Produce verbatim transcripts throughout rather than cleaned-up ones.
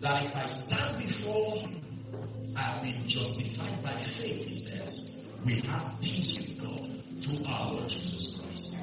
that if I stand before him, I have been justified by faith, he says. We have peace with God through our Lord Jesus Christ.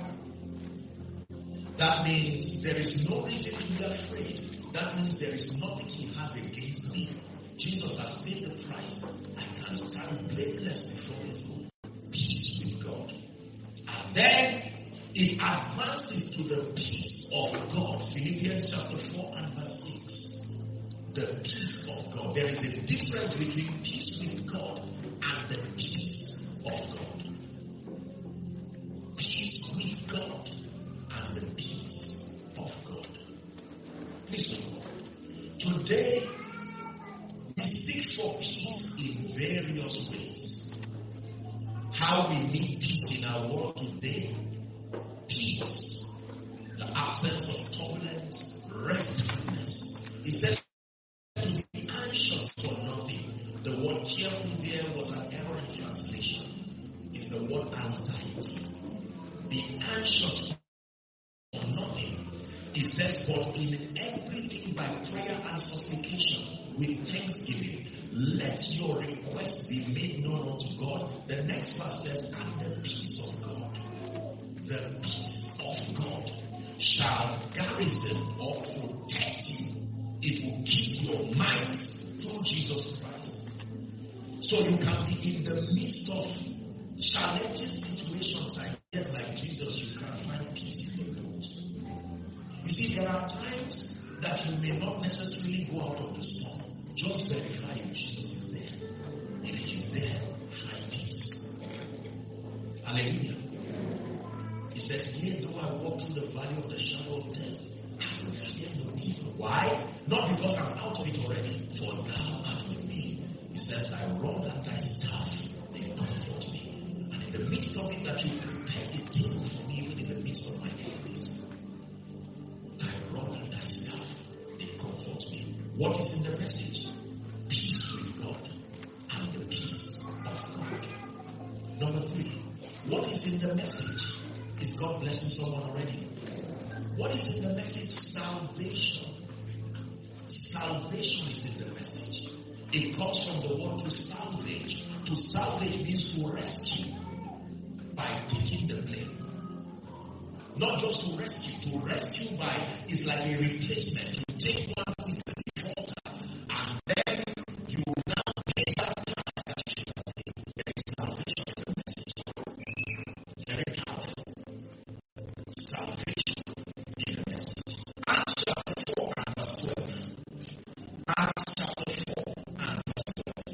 That means there is no reason to be afraid. That means there is nothing he has against me. Jesus has paid the price. I can stand blameless before the throne. Peace with God. And then it advances to the peace of God. Philippians chapter four and verse six. The peace of God. There is a difference between peace with God and the peace of God. Peace with God and the peace of God. Please look. Today, we seek for peace in various ways. How we need peace in our world today. Peace. The absence of turbulence. Restfulness. It says to be anxious for nothing. The word careful there was an error in translation. It's the word anxiety. Be anxious for nothing. It says, but in everything by prayer and supplication with thanksgiving, let your requests be made known unto God. The next verse says, and the peace of God, the peace of God shall garrison or protect you. It will keep your minds through Jesus Christ. So you can be in the midst of challenging situations, and yet like Jesus, you can find peace in the Lord. You see, there are times that you may not necessarily go out of the storm. Just verify if Jesus is there. If he is there, find peace. Hallelujah. He says, yea, though I walk through the valley of the shadow of death, I will fear no evil. Why? Not because I'm out of it already, for thou art with me. He says, thy rod and thy staff, they comfort me. And in the midst of it, that you prepare a table for me, even in the midst of my enemies. Thy rod and thy staff, they comfort me. What is in the message? Peace with God and the peace of God. Number three, what is in the message? Is God blessing someone already? What is in the message? Salvation. Salvation is in the message. It comes from the word to salvage. To salvage means to rescue by taking the blame. Not just to rescue. To rescue by is like a replacement. You take one who is the defaulter and then you now pay that tax that you should have paid. There is salvation in the message. Very powerful. Salvation in the message. Acts chapter four and verse twelve. Acts chapter four and verse twelve.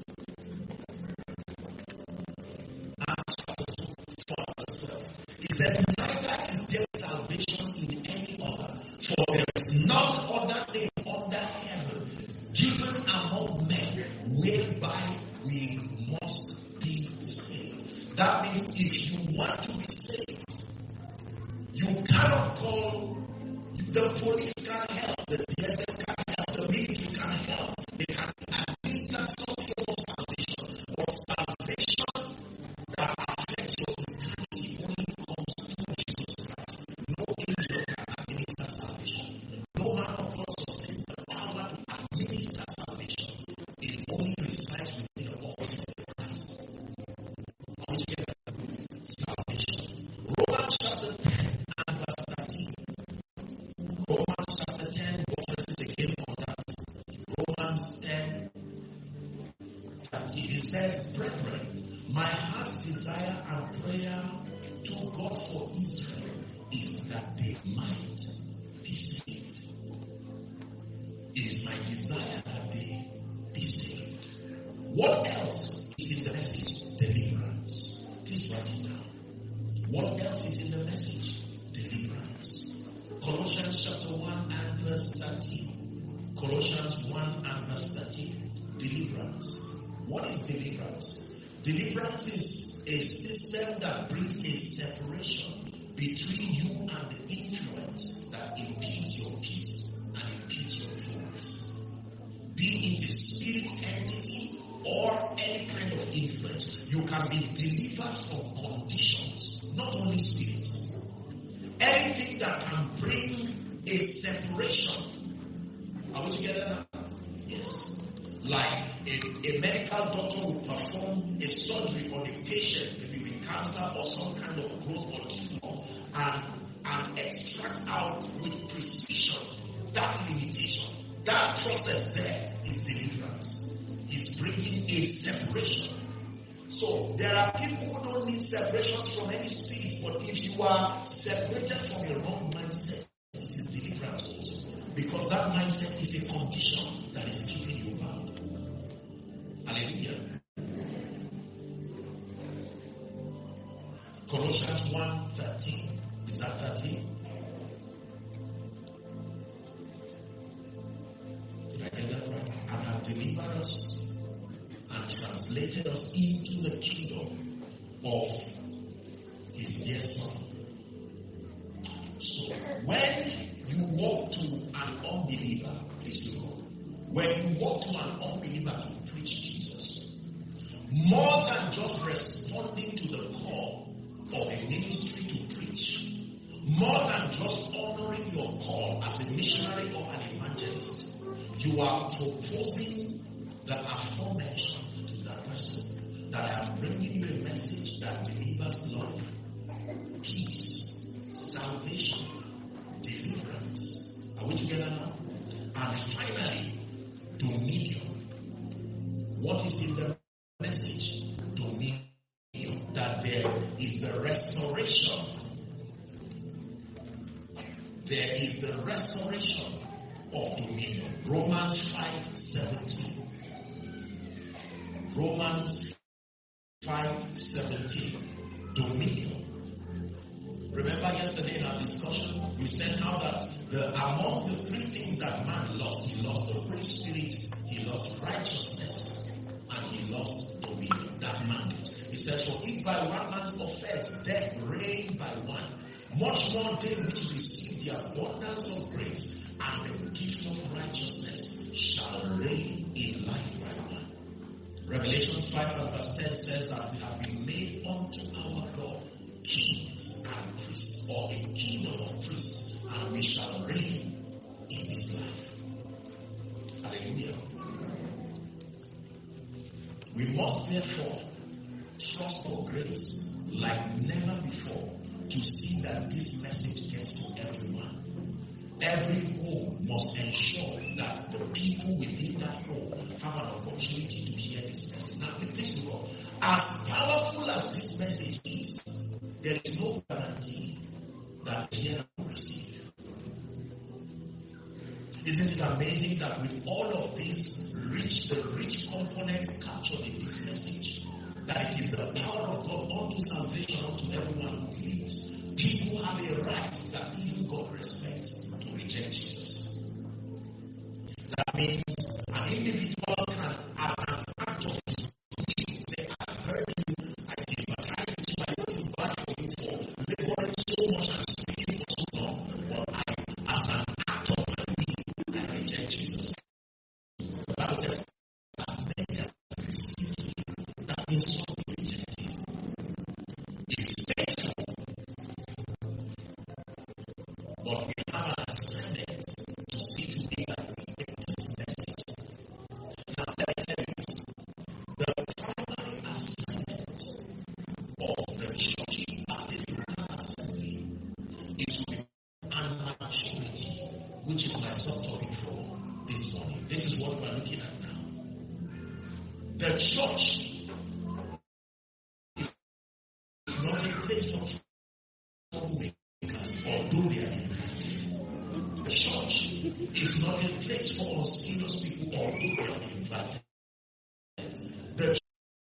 Acts chapter four and verse twelve. It says, neither is there salvation in any other, for there is none other name under heaven given among men whereby we must be saved. That means if you want to be saved, you cannot call, the police can't help, the D S S can't help, the military can't help. They can administer some form of salvation, but salvation that affects your eternity only comes through Jesus Christ. No angel can administer salvation. No man of God sustains the power to administer salvation. It only resides within the office of Christ. Are we together? Salvation. Romans chapter ten and verse thirteen. Romans chapter ten, verses again on that. Romans ten, thirteen. It says, brethren, my heart's desire and prayer to God for Israel is that they might be saved. It is my desire that they be saved. What else is in the message? Deliverance. Please write it down. What else is in the message? Deliverance. Colossians chapter one and verse thirteen. Colossians one and verse thirteen. Deliverance. What is deliverance? Deliverance is a system that brings a separation between you and the influence that impedes your peace and impedes your progress. Be it a spirit entity or any kind of influence, you can be delivered from conditions, not only spirits. Anything that can bring a separation. Are we together now? Like a, a medical doctor will perform a surgery on a patient, maybe with cancer or some kind of growth or tumor, and, and extract out with precision that limitation. That process there is deliverance. He's bringing a separation. So there are people who don't need separations from any spirit, but if you are separated from your wrong mindset, it is deliverance also. Because that mindset is a condition that is keeping you bound. Hallelujah. Colossians one thirteen. Is that thirteen? Did I get that right? And have delivered us and translated us into the kingdom of his dear son. So when you walk to an unbeliever, please look, when you walk to an unbeliever to preach Jesus, more than just responding to the call of a ministry to preach, more than just honoring your call as a missionary or an evangelist, you are proposing the aforementioned to that person, that I am bringing you a message that delivers love, peace, salvation, deliverance. Are we together now? And finally, dominion. What is in the message? Dominion. That there is the restoration. There is the restoration of dominion. Romans five seventeen. Romans five seventeen. Dominion. Remember yesterday in our discussion, we said how that the among the three things that man lost, he lost the Holy Spirit, he lost righteousness, and he lost dominion. That mandate. He says, for if by one man's offense death reigned by one, much more they which receive the abundance of grace and the gift of righteousness shall reign in life by one. Revelations five and verse ten says that we have been made unto our God kings and priests, or a kingdom of priests, and we shall reign in this life. Hallelujah. We must therefore trust for grace like never before to see that this message gets to everyone. Every home must ensure that the people within that home have an opportunity to hear this message. Now, please look, as powerful as this message is, there is no guarantee that the hearer will receive. Isn't it amazing that with all of this rich, the rich components captured in this message, that it is the power of God unto salvation unto everyone who believes. People have a right that even God respects to reject Jesus. That means an individual can, as an act of his belief, say, I heard you, I sympathize with you, I feel bad for you for laboring so much and speaking for so long, but I, as an act of my will, I reject Jesus. The Bible says, as many as received him, that means something reject him. He's faithful. But we have an assignment to see to it that we get this message. Now, let me tell you this. The primary assignment of the church as a local assembly is with an maturity, which is my subtopic for this morning. This is what we're looking at now. The church is not a place for troublemakers, although they are invited. The church is not a place for unserious people, although they are invited. The church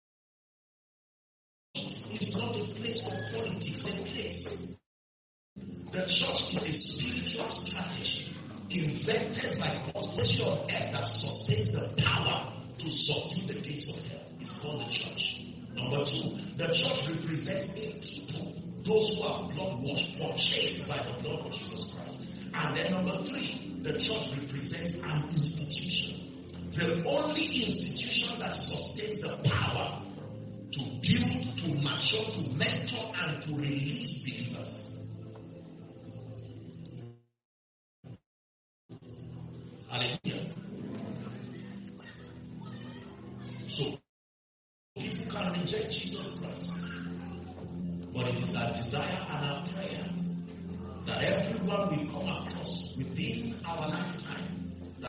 is not a place for politics, a place. The church is a spiritual strategy invented by God's measure of earth that sustains the power to subdue the gates of hell. It's called the church. Number two, the church represents a people, those who are blood washed, purchased by the blood of Jesus Christ. And then number three, the church represents an institution. The only institution that sustains the power to build, to mature, to mentor, and to release believers. Hallelujah. So people can reject Jesus Christ. But it is our desire and our prayer that everyone we come across within our lifetime, that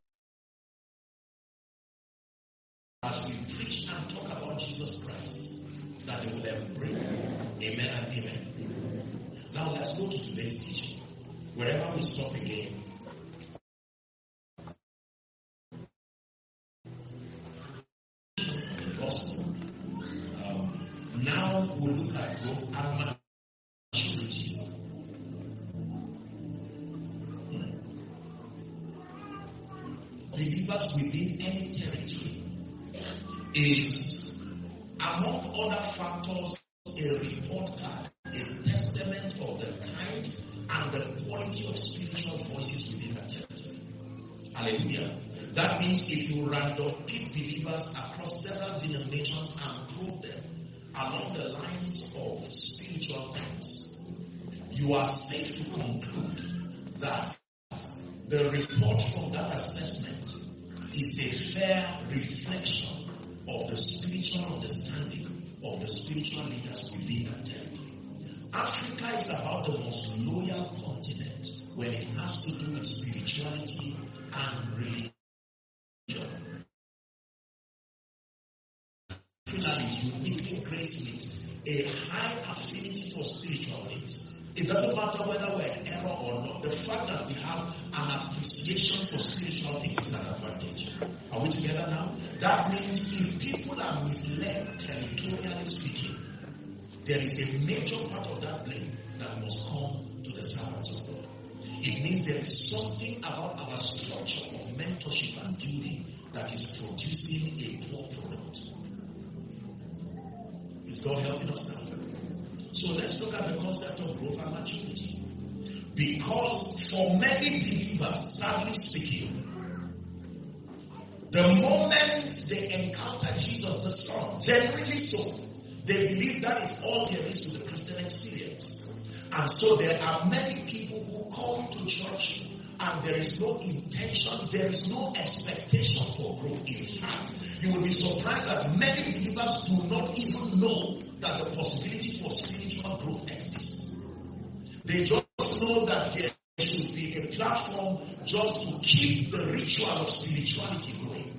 as we preach and talk about Jesus Christ, that they will embrace. Amen and amen. Now let's go to today's teaching. Wherever we stop again, the gospel. Um, now we'll look at growth and maturity. Believers within any territory is, among other factors, a report card, a testament of the kind and the quality of spiritual voices within a territory. Hallelujah. That means if you random pick believers across several denominations and probe them along the lines of spiritual things, you are safe to conclude that the report from that assessment is a fair reflection of the spiritual understanding of the spiritual leaders within that territory. Africa is about the most loyal continent when it has to do with spirituality and religion. Particularly uniquely graced with a high affinity for spiritual things. It doesn't matter whether we're in error or not. The fact that we have an appreciation for spiritual things is an advantage. Are we together now? That means if people are misled, territorially speaking, there is a major part of that blame that must come to the servants of God. It means there is something about our structure of mentorship and building that is producing a poor product. Is God helping us now? So let's look at the concept of growth and maturity. Because for many believers, sadly speaking, the moment they encounter Jesus the Son, genuinely so, they believe that is all there is to the Christian experience. And so there are many people who come to church and there is no intention, there is no expectation for growth. In fact, you will be surprised that many believers do not even know that the possibility for spiritual growth exists. They just know that there should be a platform just to keep the ritual of spirituality going.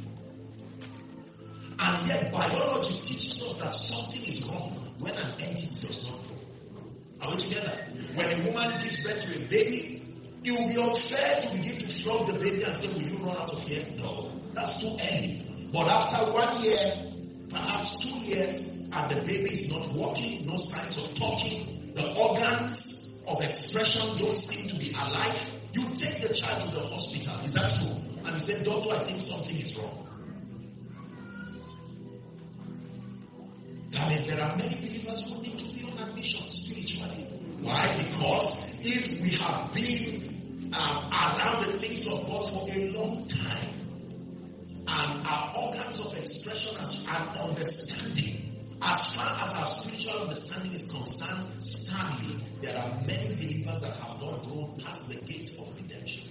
And yet biology teaches us that something is wrong when an entity does not grow. Are we together? When a woman gives birth to a baby, it will be unfair to begin to flog the baby and say, will you run out of here? No, that's too early. But after one year, perhaps two years, and the baby is not walking, no signs of talking, the organs of expression don't seem to be alive, you take the child to the hospital. Is that true? And you say, doctor, I think something is wrong. That means there are many believers who need to be on admission spiritually. Why? Because if we have been um, around the things of God for a long time, and our organs of expression as, and understanding, as far as our spiritual understanding is concerned, sadly, there are many believers that have not grown past the gate of redemption.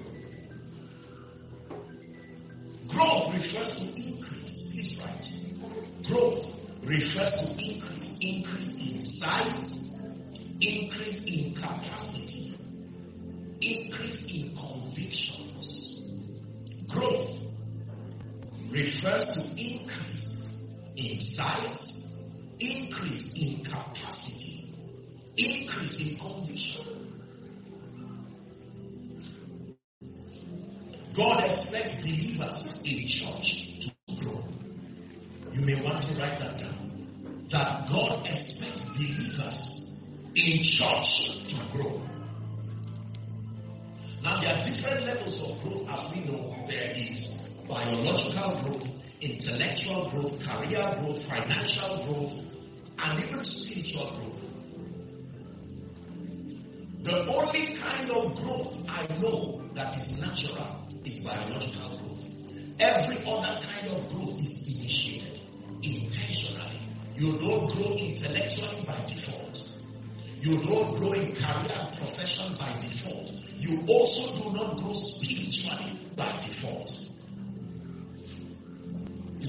Growth refers to increase. Please write. Growth refers to increase. Increase in size, increase in capacity, increase in convictions. Growth refers to increase in size, increase in capacity, increase in conviction. God expects believers in church to grow. You may want to write that down. That God expects believers in church to grow. Now there are different levels of growth, as we know. There is biological growth, intellectual growth, career growth, financial growth, and even spiritual growth. The only kind of growth I know that is natural is biological growth. Every other kind of growth is initiated intentionally. You don't grow intellectually by default. You don't grow in career and profession by default. You also do not grow spiritually by default. Is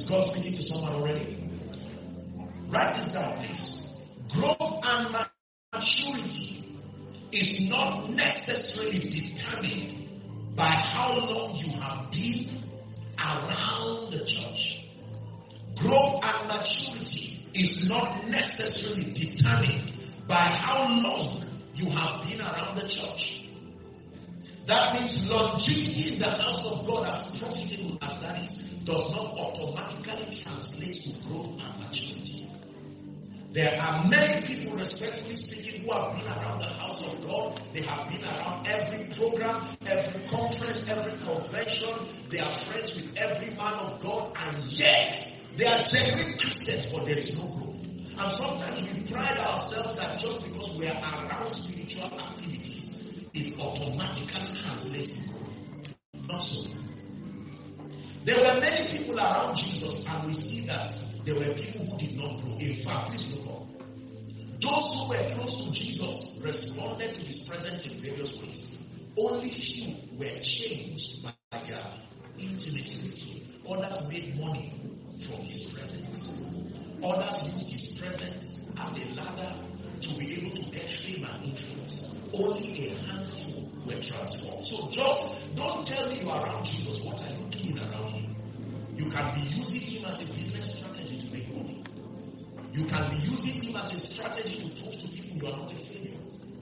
God speaking to someone already? Write this down, please. Growth and maturity is not necessarily determined by how long you have been around the church. Growth and maturity is not necessarily determined by how long you have been around the church. That means longevity in the house of God, as profitable as that is, does not automatically translate to growth and maturity. There are many people, respectfully speaking, who have been around the house of God. They have been around every program, every conference, every convention. They are friends with every man of God, and yet they are genuine Christians, but there is no growth. And sometimes we pride ourselves that just because we are around spiritual activities, it automatically translates to growth. Not so. There were many people around Jesus, and we see that there were people who did not grow. In fact, please look up. Those who were close to Jesus responded to his presence in various ways. Only few were changed by their intimacy with him. Others made money from his presence. Others used his presence as a ladder to be able to get fame and influence. Only a handful were transformed. So just don't tell me you are around Jesus. What are you doing around him? You can be using him as a business strategy to make money. You can be using him as a strategy to prove to people you are not a failure.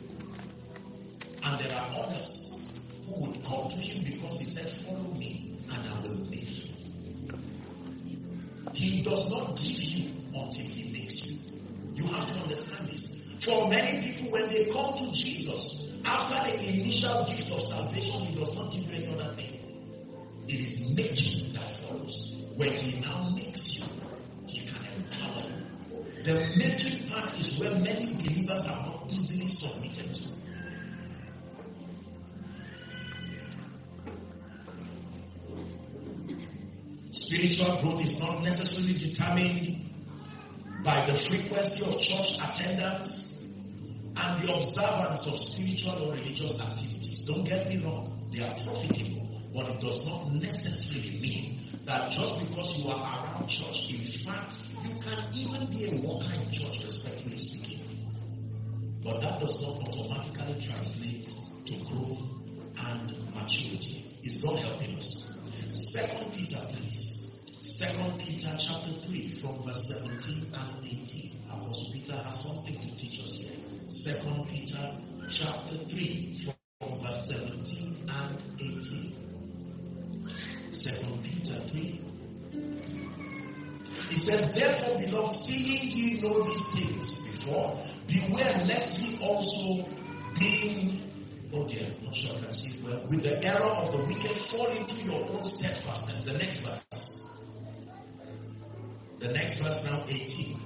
And there are others who would come to him because he said, follow me and I will make you. He does not give you until he makes you. You have to understand this. For many people, when they come to Jesus, after the initial gift of salvation, he does not give you any other thing. It is making that follows. When he now makes you, he can empower you. The making part is where many believers are not easily submitted to. Spiritual growth is not necessarily determined by the frequency of church attendance and the observance of spiritual or religious activities. Don't get me wrong, they are profitable, but it does not necessarily mean that just because you are around church, in fact, you can even be a worker in church, respectfully speaking. But that does not automatically translate to growth and maturity. Is God helping us? Second Peter, please. Second Peter chapter three, from verse seventeen and eighteen. Apostle Peter has something to teach us here. Second Peter chapter three, from verse seventeen and eighteen. Second Peter three. It says, therefore, beloved, seeing ye know these things before, beware lest ye also being, oh dear, not sure I can see it well, with the error of the wicked fall into your own steadfastness. The next verse. The next verse now, eighteen.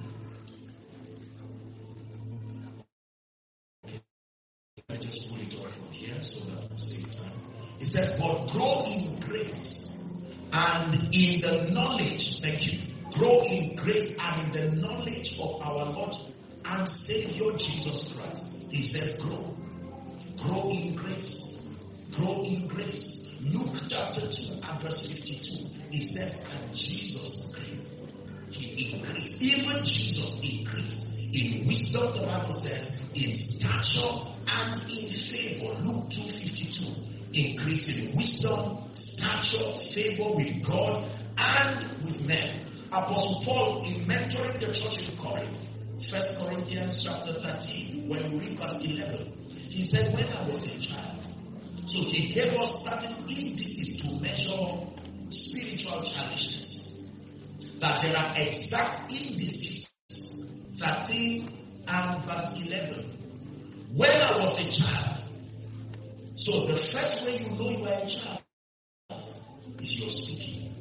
Okay. Let me just pull it up from here so that we'll save time. It says, but grow in grace and in the knowledge, thank you, grow in grace and in the knowledge of our Lord and Savior Jesus Christ. He says, grow. Grow in grace. Grow in grace. Luke chapter two and verse fifty-two. He says, and Jesus grew. He increased. Even Jesus increased. In wisdom, the Bible says, in stature and in favor. Luke two fifty-two. Increase in wisdom, stature, favor with God and with men. Apostle Paul, in mentoring the church in Corinth, First Corinthians chapter thirteen, when you read verse eleven, he said, when I was a child. So he gave us certain indices to measure spiritual childishness. That there are exact indices, thirteen and verse eleven. When I was a child. So the first way you know you are a child is your speaking.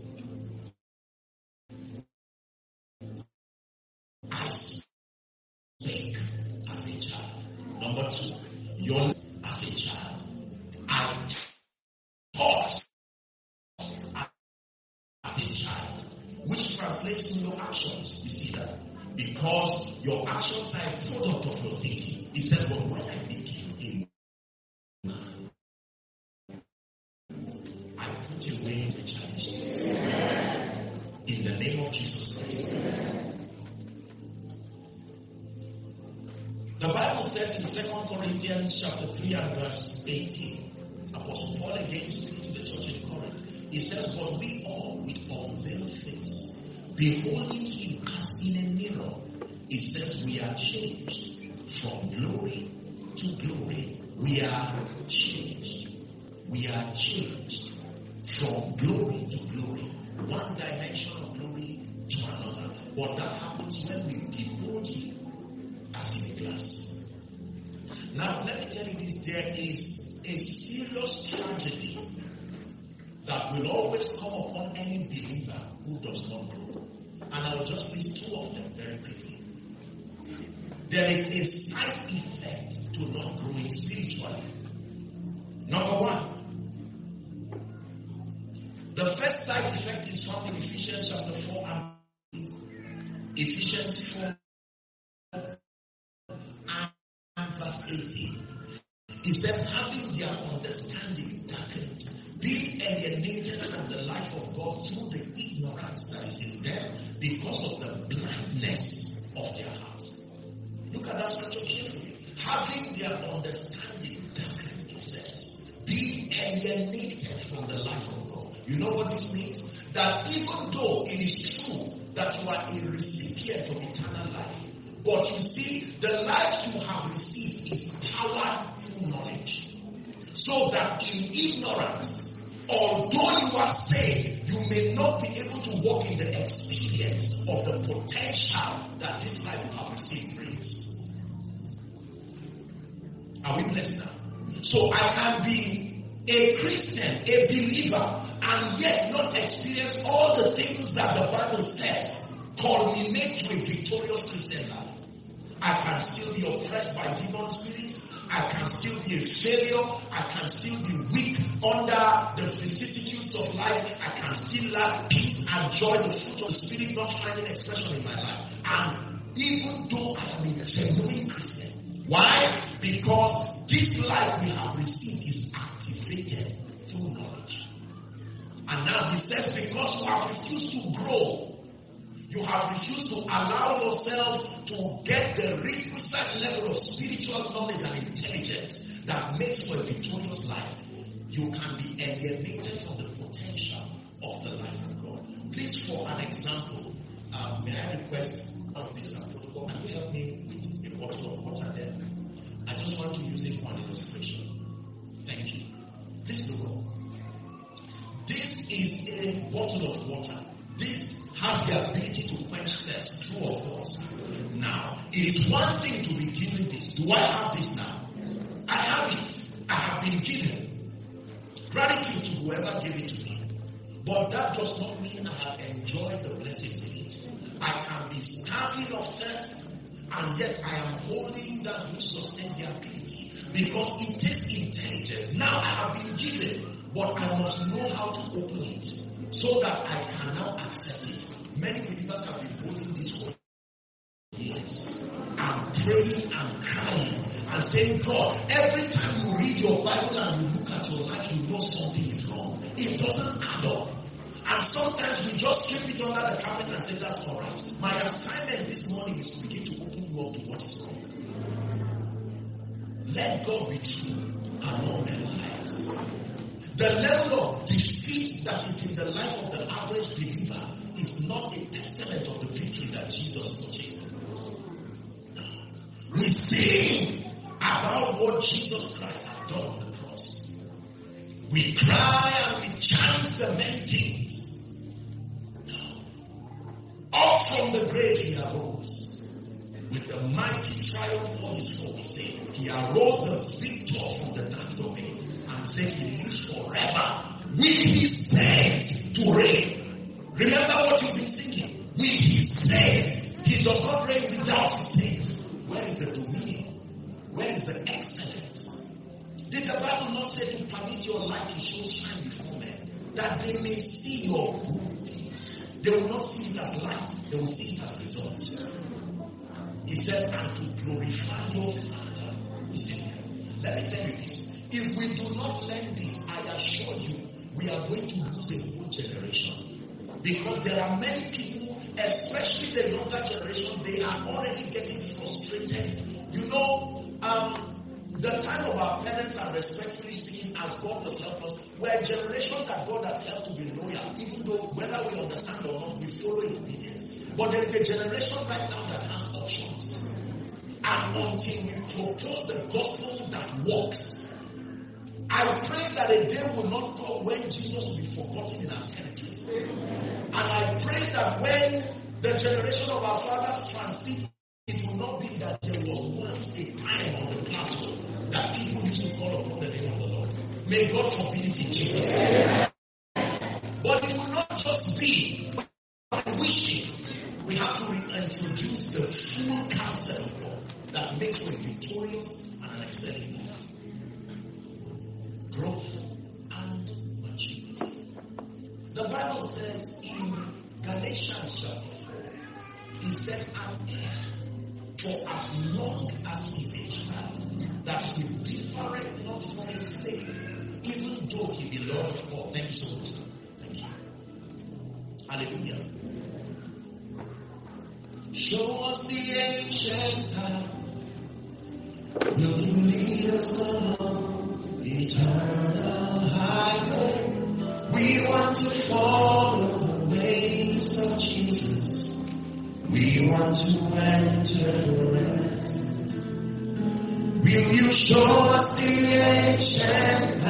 I speak as a child. Number two, you're as a child. I taught as a child, which translates to your actions. You see that? Because your actions are a product of your thinking. He says, but when I became a man, I put away the childish things. In the name of Jesus. Bible says in Second Corinthians chapter three and verse eighteen, Apostle Paul again speaking to the church in Corinth. He says, but we all with unveiled face, beholding him as in a mirror, it says we are changed from glory to glory. We are changed. We are changed from glory to glory. One dimension of glory to another. But that happens when we behold him as in a glass. Now, let me tell you this. There is a serious tragedy that will always come upon any believer who does not grow. And I will just list two of them very quickly. There is a side effect to not growing spiritually. Number one, the first side effect is found in Ephesians chapter four and Ephesians four and verse eighteen. It says, having their understanding darkened, being alienated from the life of God through the ignorance that is in them because of the blindness of their hearts. Look at that scripture carefully. Having their understanding darkened, it says, being alienated from the life of God. You know what this means? That even though it is true that you are a recipient of eternal life, but you see, the life you have received is powered through knowledge. So that in ignorance, although you are saved, you may not be able to walk in the experience of the potential that this life you have received brings. Are we blessed now? So I can be a Christian, a believer, and yet not experience all the things that the Bible says culminate to a victorious Christian life. I can still be oppressed by demon spirits. I can still be a failure. I can still be weak under the vicissitudes of life. I can still lack peace and joy, the fruit of the Spirit not finding expression in my life. And even though I am a genuine Christian. Why? Because this life we have received is activated through knowledge. And now he says, because you have refused to grow, you have refused to allow yourself to get the requisite level of spiritual knowledge and intelligence that makes for a victorious life, you can be alienated from the potential of the life of God. Please, for an example, um, may I request of this protocol, can you help me with a bottle of water there? I just want to use it for an illustration. Thank you. Please do go. This is a bottle of water. This has the ability to quench thirst, true or false. Now, it is one thing to be given this. Do I have this now? I have it. I have been given. Gratitude to whoever gave it to me. But that does not mean I have enjoyed the blessings in it. I can be starving of thirst, and yet I am holding that which sustains the ability. Because it takes intelligence. Now I have been given, but I must know how to open it so that I can now access it. Many believers have been holding this for years and praying and crying and saying, God, every time you read your Bible and you look at your life, you know something is wrong. It doesn't add up. And sometimes we just sweep it under the carpet and say, that's all right. My assignment this morning is to begin to open you up to what is wrong. Let God be true and all men lies. The level of defeat that is in the life of the average believer is not a testament of the victory that Jesus purchased. We sing about what Jesus Christ has done on the cross. We cry and we chant the many things. Up from the grave he arose. With the mighty triumph on his foe, he said, he arose the victor from the dark domain and said he lives forever with his saints to reign. Remember what you've been singing. With his saints. He does not reign without his saints. Where is the dominion? Where is the excellence? Did the Bible not say to permit your light to show shine before men, that they may see your good deeds? They will not see it as light. They will see it as results. He says, and to glorify your Father who is in heaven. Let me tell you this. If we do not learn this, I assure you, we are going to lose a whole generation. Because there are many people, especially the younger generation, they are already getting frustrated. You know, um, the time of our parents, and respectfully speaking, as God has helped us, we're a generation that God has helped to be loyal, even though whether we understand or not, we follow in obedience. But there is a generation right now that has options. And until we propose the gospel that works, I pray that a day will not come when Jesus will be forgotten in our territories. And I pray that when the generation of our fathers transit, it will not be that there was once a time on the platform that people used to call upon the name of the Lord. May God forbid it in Jesus' name. But it will not just be by wishing. We have to reintroduce the full counsel of God that makes for a victorious and an excelling life. Growth and maturity. The Bible says in Galatians chapter four, it says, "I'm heir, for as long as he is a child, that he differeth not from a slave, even though he be Lord of all." Thank you so much. Thank you. Hallelujah. Show us the ancient path. Will you lead us along eternal highway? We want to follow the ways of Jesus. We want to enter the rest. Will you show us the ancient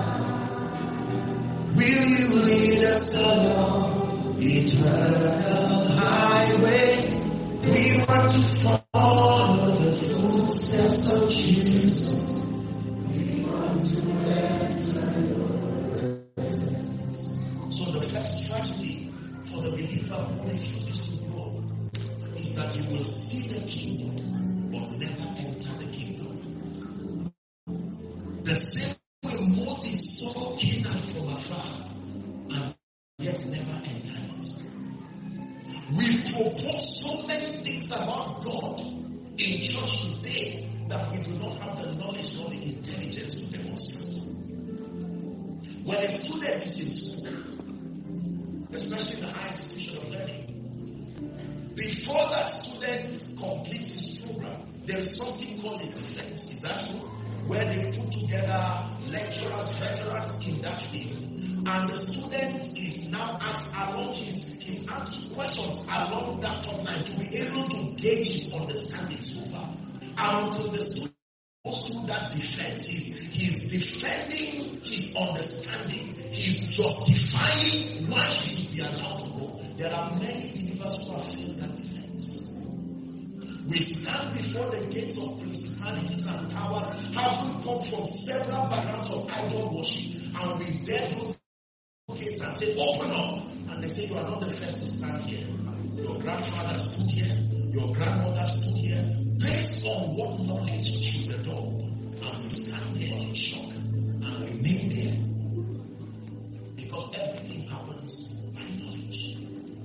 path? Will you lead us along eternal highway? We want to follow the footsteps of Jesus. We want to enter your rest. So the first tragedy for the believer who refuses to grow is that you will see the kingdom but never enter the kingdom. The same way Moses saw Canaan from afar and yet never entered it. We propose so many things about God in church today that we do not have the knowledge nor the intelligence to demonstrate. When a student is in school, especially in the higher institution of learning, before that student completes his program, there is something called a defense. Is that true? Where they put together lecturers, veterans in that field, and the student is now asked along his, his asked questions along that top line to be able to gauge his understanding so far. And until the student goes through that defense, he's, he's defending his understanding, he's justifying why he should be allowed to go. There are many believers who have failed that defense. We stand before the gates of principalities and powers, having come from several backgrounds of idol worship, and we dare those gates and say, "Open up." And they say, "You are not the first to stand here. Your grandfather stood here, your grandmother stood here." Based on what knowledge should the door open? And we stand there in shock and remain there. Because everything happens by knowledge.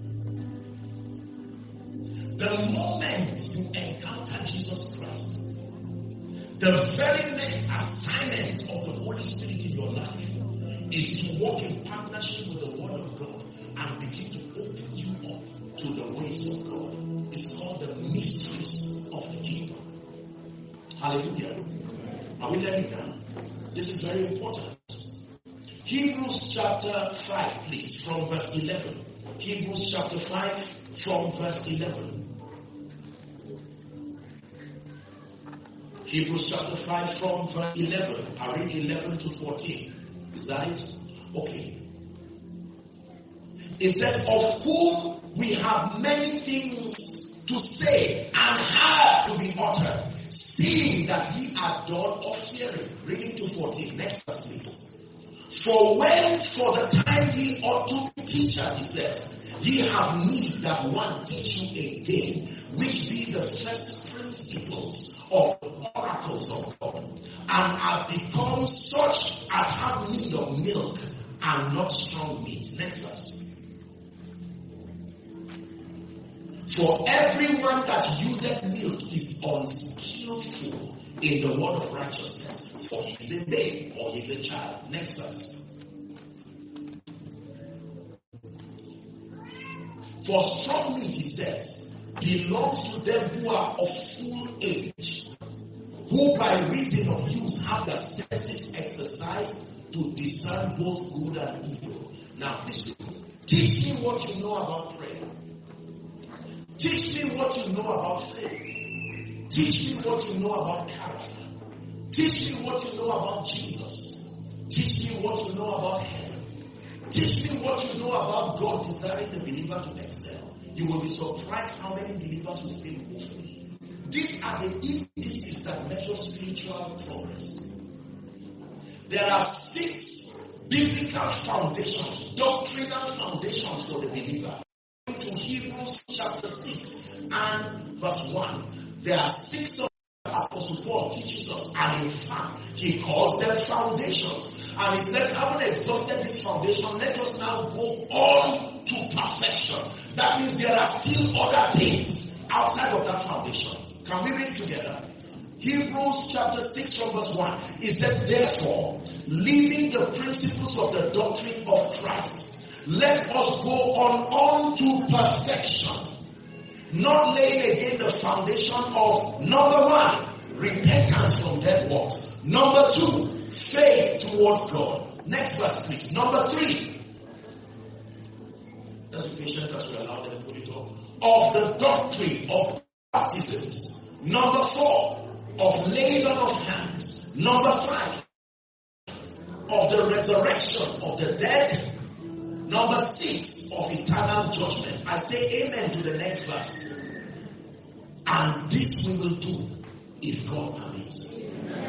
The moment you encounter Jesus Christ, the very next assignment of the Holy Spirit in your life is to walk in partnership with the Word of God and begin to open you up to the ways of God. It's called the mysteries of the kingdom. Hallelujah. Are we learning now? This is very important. Hebrews chapter five, please, from verse eleven. Hebrews chapter five, from verse eleven. Hebrews chapter five, from verse eleven. I read eleven to fourteen. Is that it? Okay. It says, "Of whom we have many things to say and have to be uttered, seeing that ye are dull of hearing." Reading to fourteen. Next verse, please. "For when for the time ye ought to be teachers," he says, "ye have need that one teach you again, which be the first principles of the oracles of God, and are become such as have need of milk and not strong meat." Next verse. "For everyone that useth milk is unskillful in the word of righteousness, for he is a babe or he is a child." Next verse. "For strong meat," he says, "belongs to them who are of full age, who who by reason of use have their senses exercised to discern both good and evil. Now, please teach me what you know about prayer. Teach me what you know about faith. Teach me what you know about character. Teach me what you know about Jesus. Teach me what you know about heaven. Teach me what you know about God desiring the believer to excel. You will be surprised how many believers will fail woefully. These are the indices that measure spiritual progress. There are six biblical foundations, doctrinal foundations for the believer. To Hebrews chapter six and verse one. There are six of them Apostle Paul teaches us, and in fact, he calls them foundations. And he says, having exhausted this foundation, let us now go on to perfection. That means there are still other things outside of that foundation. Can we read together? Hebrews chapter six from verse one. It says, therefore, leaving the principles of the doctrine of Christ, let us go on, on to perfection, not laying again the foundation of, number one, repentance from dead works. Number two, faith towards God. Next verse, please. Number three, let's be patient as we allow them to put it up. Of the doctrine of baptisms. Number four, of laying on of hands. Number five, of the resurrection of the dead. Number six, of eternal judgment. I say amen to the next verse. And this we will do if God permits.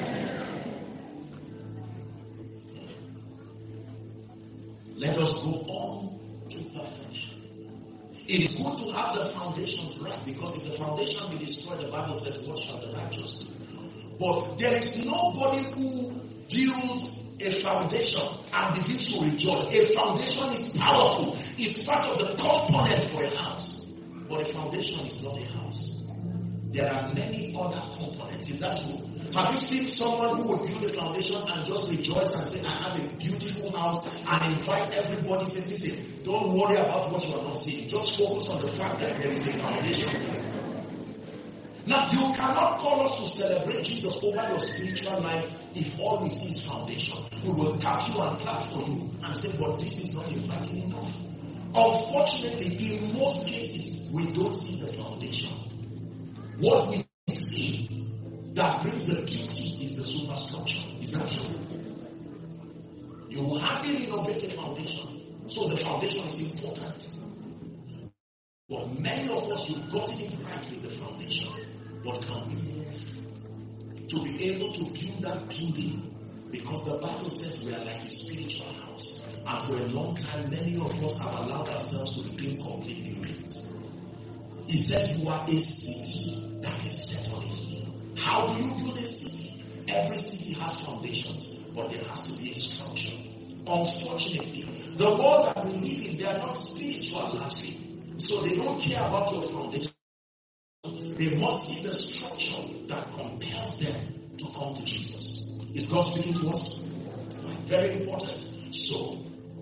Let us go on to perfection. It is good to have the foundations right, because if the foundation be destroyed, the Bible says, what shall the righteous do? But there is nobody who builds a foundation and begins to rejoice. A foundation is powerful. It's part of the component for a house. But a foundation is not a house. There are many other components. Is that true? Have you seen someone who would build a foundation and just rejoice and say, I have a beautiful house, and invite everybody and say, listen, don't worry about what you are not seeing. Just focus on the fact that there is a foundation. Now, you cannot call us to celebrate Jesus over your spiritual life if all we see is foundation. We will tap you and clap for you and say, but this is not inviting enough. Unfortunately, in most cases, we don't see the foundation. What we see that brings the beauty is the superstructure. Is that true? You will hardly renovate a foundation. So the foundation is important. But many of us, you've gotten it right with the foundation. But can we move to be able to build that building? Because the Bible says we are like a spiritual house. And for a long time, many of us have allowed ourselves to become complete buildings. It says you are a city that is set on a hill. How do you build a city? Every city has foundations, but there has to be a structure. Unfortunately, the world that we live in, they are not spiritual largely. So they don't care about your foundation. They must see the structure that compels them to come to Jesus. Is God speaking to us? Very important. So,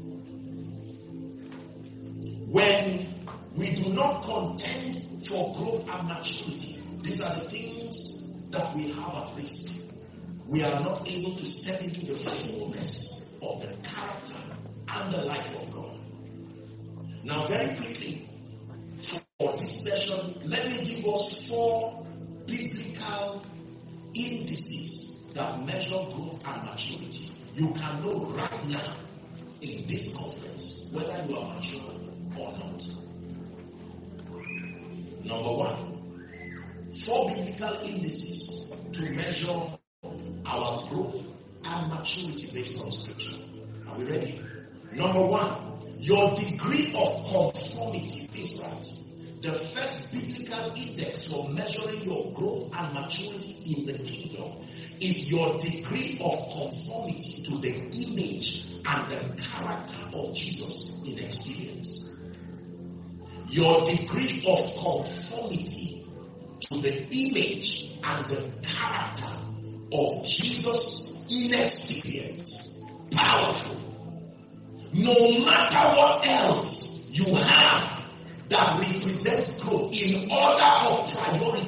when we do not contend for growth and maturity, these are the things that we have at risk. We are not able to step into the fullness of the character and the life of God. Now, very quickly, for this session, let me give us four biblical indices that measure growth and maturity. You can know right now in this conference whether you are mature or not. Number one, four biblical indices to measure our growth and maturity based on scripture. Are we ready? Number one, your degree of conformity is right. The first biblical index for measuring your growth and maturity in the kingdom is your degree of conformity to the image and the character of Jesus in experience. Your degree of conformity to the image and the character of Jesus in experience. Powerful. No matter what else you have that represents growth in order of priority,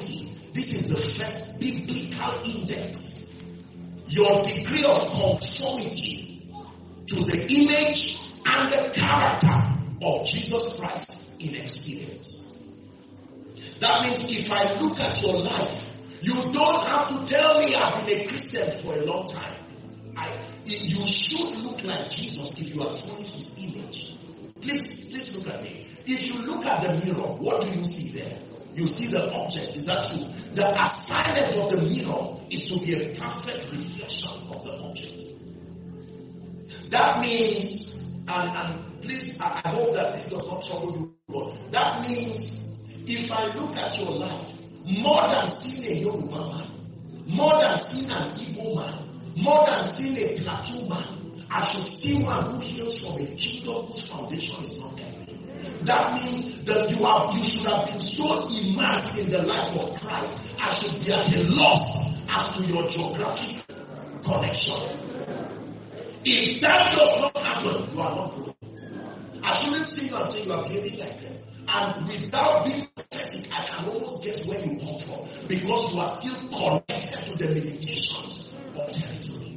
This is the first biblical index. Your degree of conformity to the image and the character of Jesus Christ in experience. That means if I look at your life, you don't have to tell me I've been a Christian for a long time. I, you should look like Jesus if you are showing his image. Please, please look at me. If you look at the mirror, what do you see there? You see the object. Is that true? The assignment of the mirror is to be a perfect reflection of the object. That means, and, and please, I, I hope that this does not trouble you, but that means if I look at your life, more than seeing a Yoruba man, more than seeing an Igbo man, more than seeing a Plateau man, I should see one who hails from a kingdom whose foundation is not earthly. That means that you have, you should have been so immersed in the life of Christ, I should be at a loss as to your geographic connection. If that does not happen, you are not growing. I shouldn't see you and say you are behaving like them. And without being pathetic, I can almost guess where you come from, because you are still connected to the limitations of territory.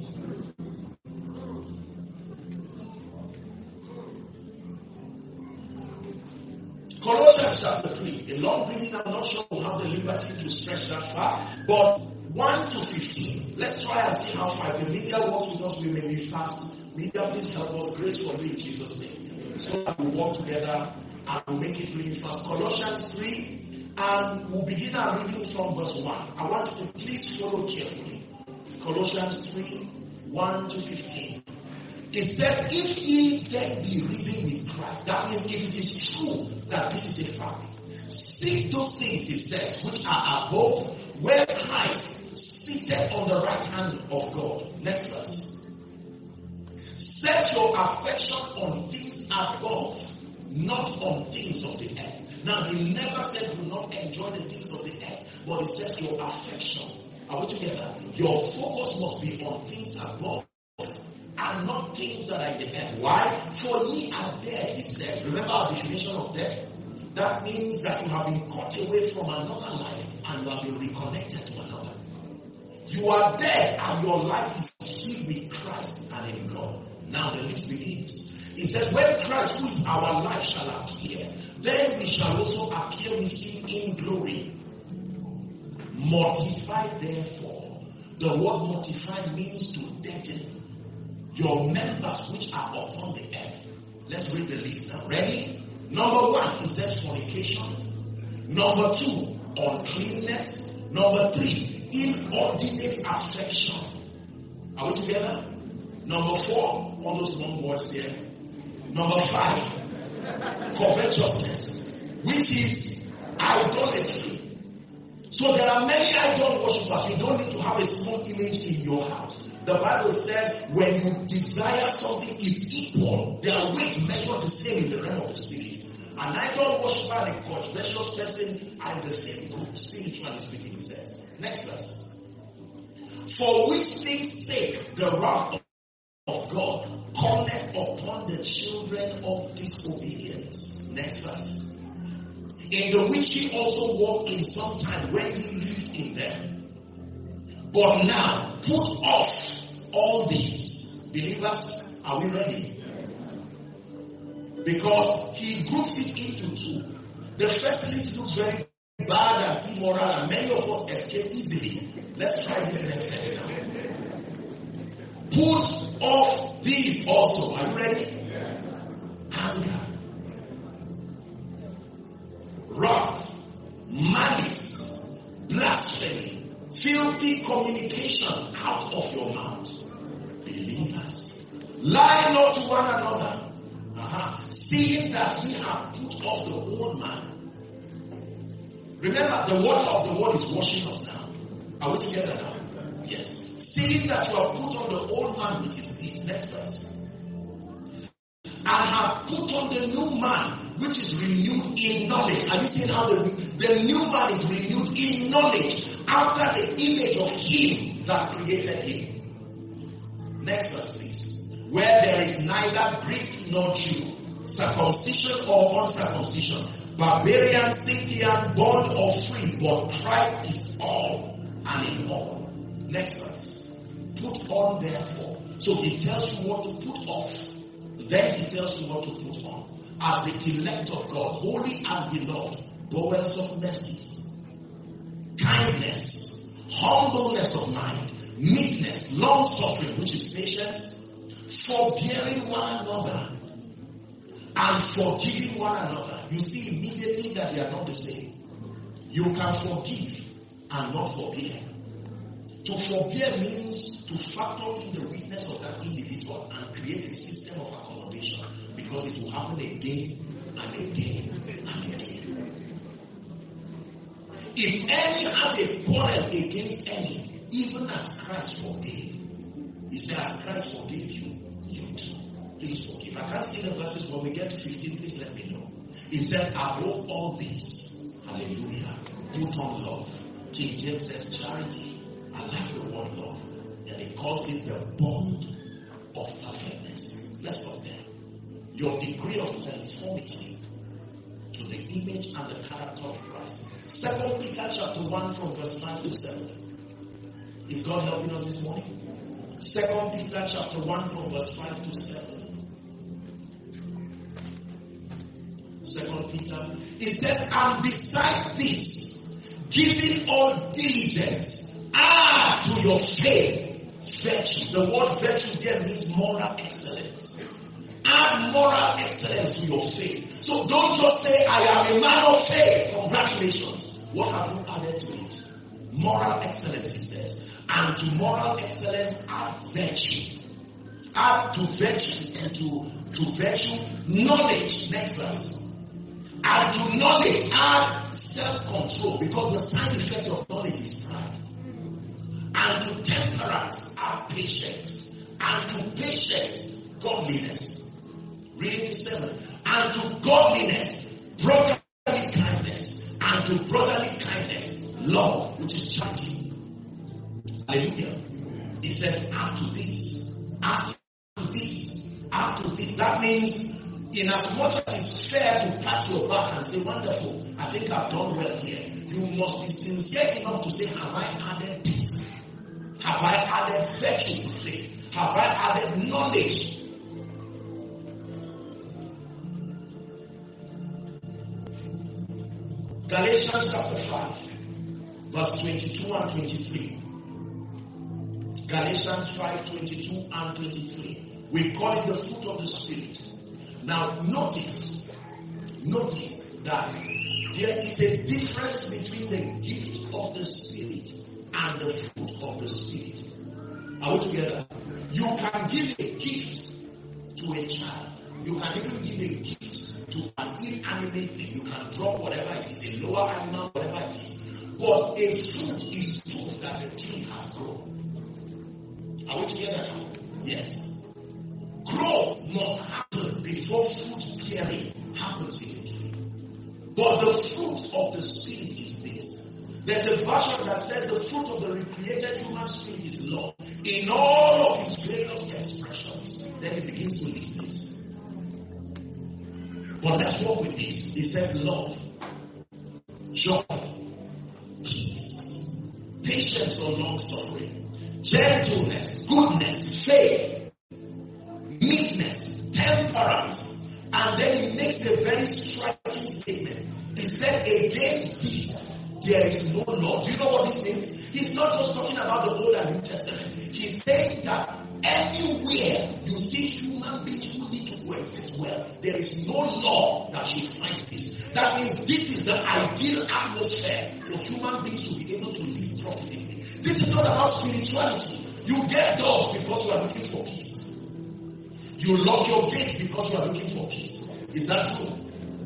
Colossians chapter three, a long reading. I'm not sure we'll have the liberty to stretch that far, but one to fifteen. Let's try and see how far. The media works with us, we may be fast. Media, please help us. Grace for you in Jesus' name. So that we work together and we'll make it really fast. Colossians three, and we'll begin our reading from verse one. I want you to please follow carefully. Colossians three, one to fifteen. It says, if ye then be risen with Christ, that means if it is true that this is a fact, seek those things, it says, which are above, where Christ seated on the right hand of God. Next verse. Set your affection on things above, not on things of the earth. Now, he never said do not enjoy the things of the earth, but it says your affection. Are we together? Your focus must be on things above and not things that are in the earth. Why? For ye are dead, it says. Remember our definition of death? That means that you have been cut away from another life and you have been reconnected to another. You are dead and your life is hid with Christ and in God. Now the list begins. It says, when Christ, who is our life, shall appear, then we shall also appear with him in glory. Mortify therefore. The word mortify means to deaden your members which are upon the earth. Let's read the list now. Ready? Number one, it says fornication. Number two, uncleanness. Number three, inordinate affection. Are we together? Number four, all those long words there. Number five, covetousness, which is idolatry. So there are many idol worshippers. You don't need to have a small image in your house. The Bible says when you desire something is equal, their weight measured the same in the realm of the spirit. An idol worshipper and a covetous person are in the same group, spiritually speaking, he says. Next verse. For which things sake the wrath of God cometh upon the children of disobedience. Next verse. In the which ye also walked in some time when ye lived in them. But now, put off all these. Believers, are we ready? Because he groups it into two. The first list looks very bad and immoral, and many of us escape easily. Let's try this next set now. Put off these also. Are you ready? Anger, wrath, malice, blasphemy, filthy communication out of your mouth. Believers, lie not to one another, uh-huh. seeing that ye have put off the old man. Remember, the water of the world is washing us now. Are we together now? Yes. Seeing that you have put on the old man with his deeds. Next verse. And have put on the new man, which is renewed in knowledge. Have you seen how the, the new man is renewed in knowledge after the image of him that created him? Next verse, please. Where there is neither Greek nor Jew, circumcision or uncircumcision, barbarian, Scythian, bond or free, but Christ is all and in all. Next verse. Put on therefore. So he tells you what to put off. Then he tells you what to put on. As the elect of God, holy and beloved, bowels of mercies, kindness, humbleness of mind, meekness, long suffering, which is patience, forbearing one another, and forgiving one another. You see immediately that they are not the same. You can forgive and not forbear. To forbear means to factor in the weakness of that individual and create a system of accommodation, because it will happen again and again and again. If any have a quarrel against any, even as Christ forgave, he said, as Christ forgave you, you too. Please forgive. I can't see the verses, but we get to fifteen, please let me know. It says, above all this, hallelujah, put on love. King James says charity. I like the word love. And he calls it the bond of perfectness. Let's stop there. Your degree of conformity to the image and the character of Christ. Second Peter chapter one from verse five to seven. Is God helping us this morning? Second Peter chapter one from verse five to seven. Second Peter. It says, and beside this, giving all diligence, add to your faith virtue. The word virtue there means moral excellence. Add moral excellence to your faith. So don't just say, I am a man of faith. Congratulations. What have you added to it? Moral excellence, he says. And to moral excellence, add virtue. Add to virtue, and to, to virtue, knowledge. Next verse. And to knowledge, add self-control, because the side effect of knowledge is pride. And to temperance, add patience. And to patience, godliness. Reading to seven. And to godliness, brotherly kindness. And to brotherly kindness, love, which is charity. Hallelujah. It says, add to this, add to this, add to this. That means, in as much as it's fair to pat your back and say, wonderful, I think I've done well here, you must be sincere enough to say, have I added peace? Have I added virtue to faith? Have I added knowledge? Galatians chapter five, verse twenty-two and twenty-three. Galatians five, twenty-two and twenty-three. We call it the fruit of the Spirit. Now notice, notice that there is a difference between the gift of the Spirit and the fruit of the Spirit. Are we together? You can give a gift to a child. You can even give a gift to an inanimate thing. You can drop whatever it is, a lower animal, whatever it is. But a fruit is proof that the tree has grown. Are we together now? Yes. Growth must happen before fruit bearing happens in the tree. But the fruit of the Spirit is this. There's a version that says the fruit of the recreated human spirit is love in all of its various expressions. Then it begins to list this. But let's work with this. It says love, joy, peace, patience or long suffering, gentleness, goodness, faith, meekness, temperance. And then he makes a very striking statement. He said, against this there is no law. Do you know what this means? He's not just talking about the Old and New Testament. He's saying that anywhere you see human beings who need to coexist well, there is no law that should fight this. That means this is the ideal atmosphere for human beings to be able to live profitably. This is not about spirituality. You get doors because you are looking for peace. You lock your gate because you are looking for peace. Is that true?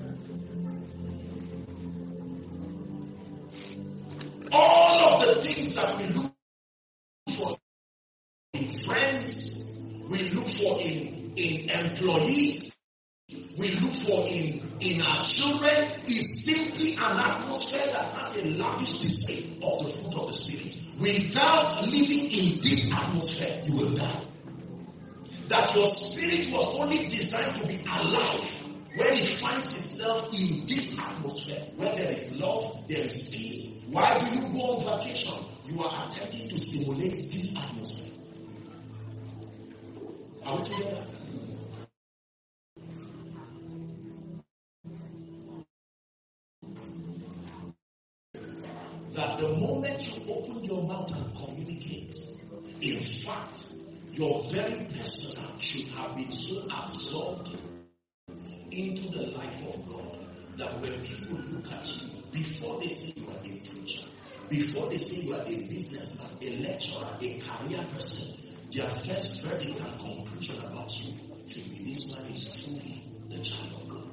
All of the things that we look for in friends, we look for in, in employees, we look for in, in our children, is simply an atmosphere that has a lavish display of the fruit of the Spirit. Without living in this atmosphere, you will die. That your spirit was only designed to be alive when it finds itself in this atmosphere where there is love, there is peace, why do you go on vacation? You are attempting to simulate this atmosphere. Are we together? That the moment you open your mouth and communicate, in fact, your very persona should have been so absorbed into the life of God that when people look at you, before they say you are a preacher, before they say you are a businessman, a lecturer, a career person, their first verdict and conclusion about you should be this man is truly the child of God.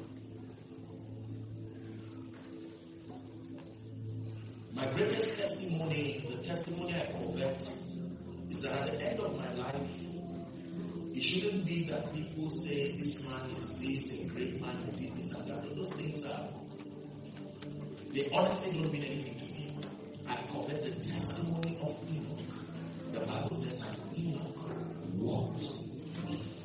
My greatest testimony, the testimony I convert, is that at the end of my life, it shouldn't be that people say this man is this, a great man who did this and that. Those things are, they honestly don't mean anything to me. I covet the testimony of Enoch. The Bible says that Enoch walked with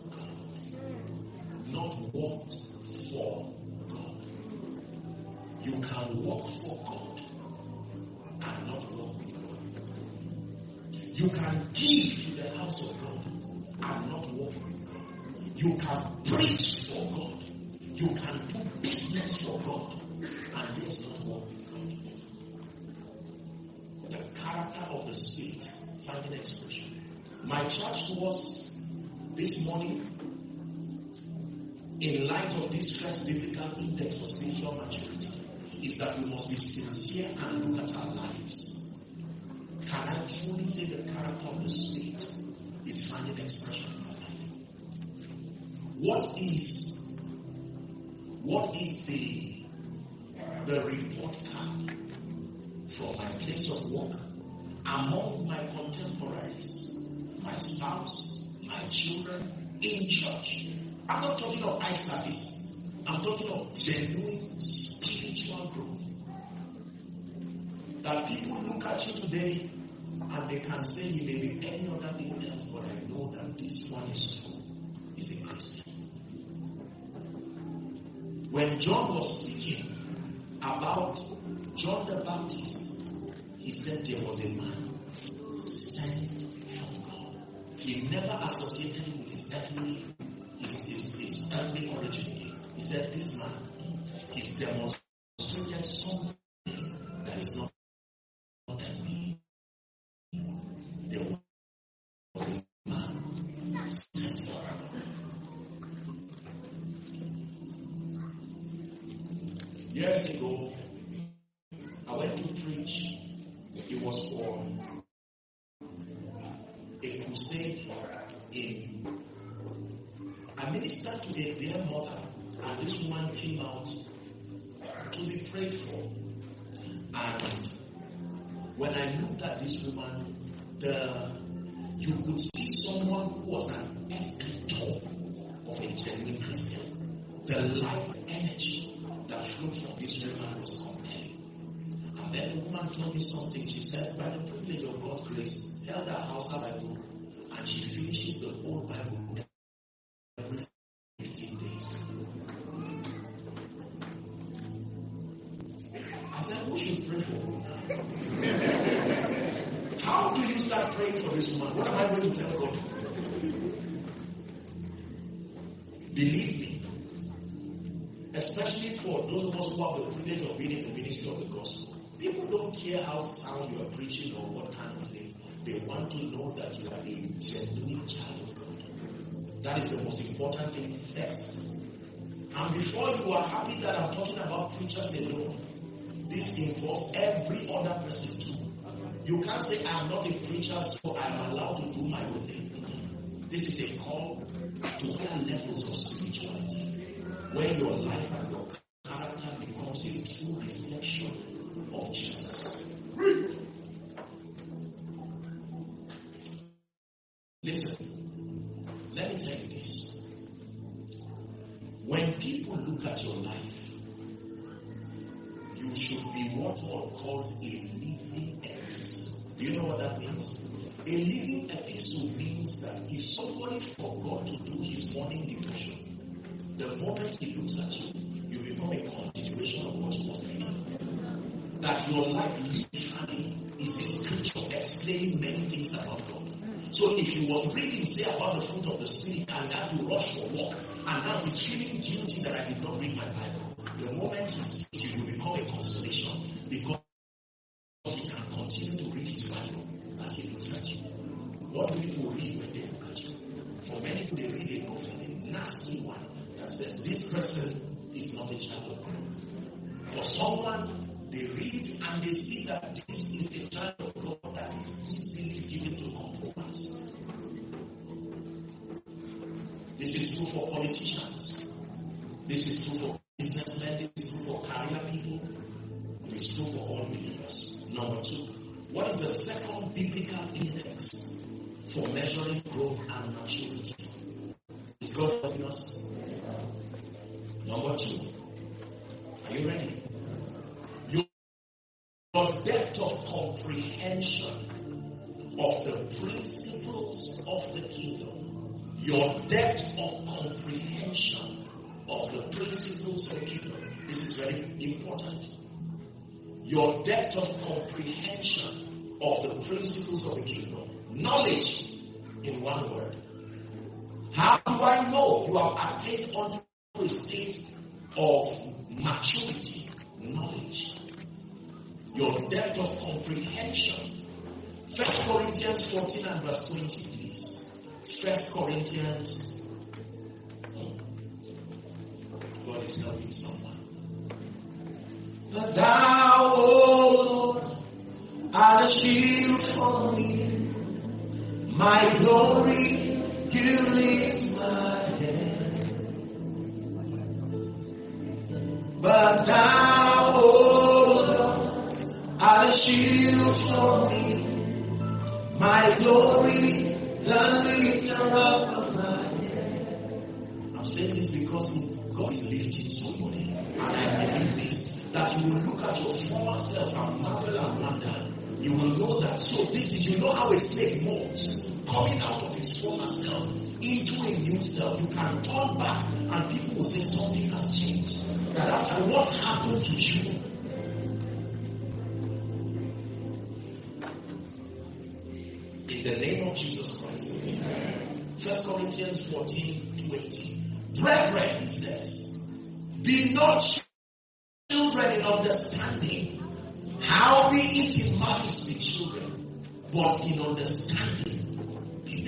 God, not walked for God. You can walk for God and not walk with God. You can give to the house of God and not walk with God. You can preach for God. You can do business for God and yet not walk with God. The character of the Spirit finding expression. My charge to us this morning, in light of this first biblical index for spiritual maturity, is that we must be sincere and look at our lives. Can I truly say the character of the Spirit is finding expression in my life? What is what is the the report card from my place of work among my contemporaries, my spouse, my children, in church? I'm not talking of eye service. I'm talking of genuine spiritual growth. That people look at you today and they can say you may be any other thing else, but I know that this one is true. He's a Christian. When John was speaking about John the Baptist, he said there was a man sent from God. He never associated him with his earthly, his, his, his earthly origin. He said this man, he's demonstrated something that is not earthly. There was a man sent from God. Years ago, I went to preach. It was for a crusade in. I ministered to a dear mother, and this woman came out to be prayed for. And when I looked at this woman, the you could see someone who was an epitome of a genuine Christian. The life energy that flowed from this woman was compelling. And then the woman told me something. She said, by the privilege of God's grace, Elder Hausa Bible, and she finishes the whole Bible every fifteen days. I said, who should pray for her? How do you start praying for this woman? What am I going to tell God? Believe me, especially for those of us who have the privilege of being in the ministry of the gospel, people don't care how sound you are preaching or what kind of thing. They want to know that you are a genuine child of God. That is the most important thing first. And before you are happy that I'm talking about preachers alone, this involves every other person too. You can't say I'm not a preacher, so I'm allowed to do my own thing. This is a call to higher levels of spirituality, where your life and your character becomes a true reflection of Jesus. Listen, let me tell you this. When people look at your life, you should be what Paul calls a living epistle. Do you know what that means? A living epistle means that if somebody forgot to do his morning devotion, the moment he looks at you, you become a continuation of what he was thinking. That your life literally is a scripture explaining many things about God. So if he was reading, say, about the fruit of the Spirit and he had to rush for work, and now he's feeling guilty that I did not read my Bible, the moment he sees you, you become a consolation because he can continue to read his Bible as he looks at you. What do people read when they look at you? For many people, they read a novel, a nasty one, that says this person is not a child of God. For someone, they read and they see that this is a child of God that is easily given to compromise. This is true for politicians. This is true for businessmen. This is true for career people. It is true for all believers. Number two, what is the second biblical index for measuring growth and maturity? Is God helping us? Number two, are you ready? Your depth of comprehension of the principles of the kingdom. Your depth of comprehension of the principles of the kingdom. This is very important. Your depth of comprehension of the principles of the kingdom. Knowledge, in one word. How do I know you have attained unto a state of maturity? Knowledge. Your depth of comprehension. First Corinthians fourteen and verse twenty, please. First Corinthians. Oh, God is helping someone. But thou, O Lord, art a shield for me. My glory, you lift my head. But thou, O Lord, art a shield for me. My glory, the lifter up of my head. I'm saying this because God is lifting somebody. And I believe this, that you will look at your former self and marvel and wonder. You will know that. So this is, you know how a snake moves, coming out of his former self into a new self. You can turn back and people will say something has changed. That after what happened to you, in the name of Jesus Christ. First Corinthians fourteen twenty. Brethren, he says, be not children in understanding, how be it in malice be children, but in understanding be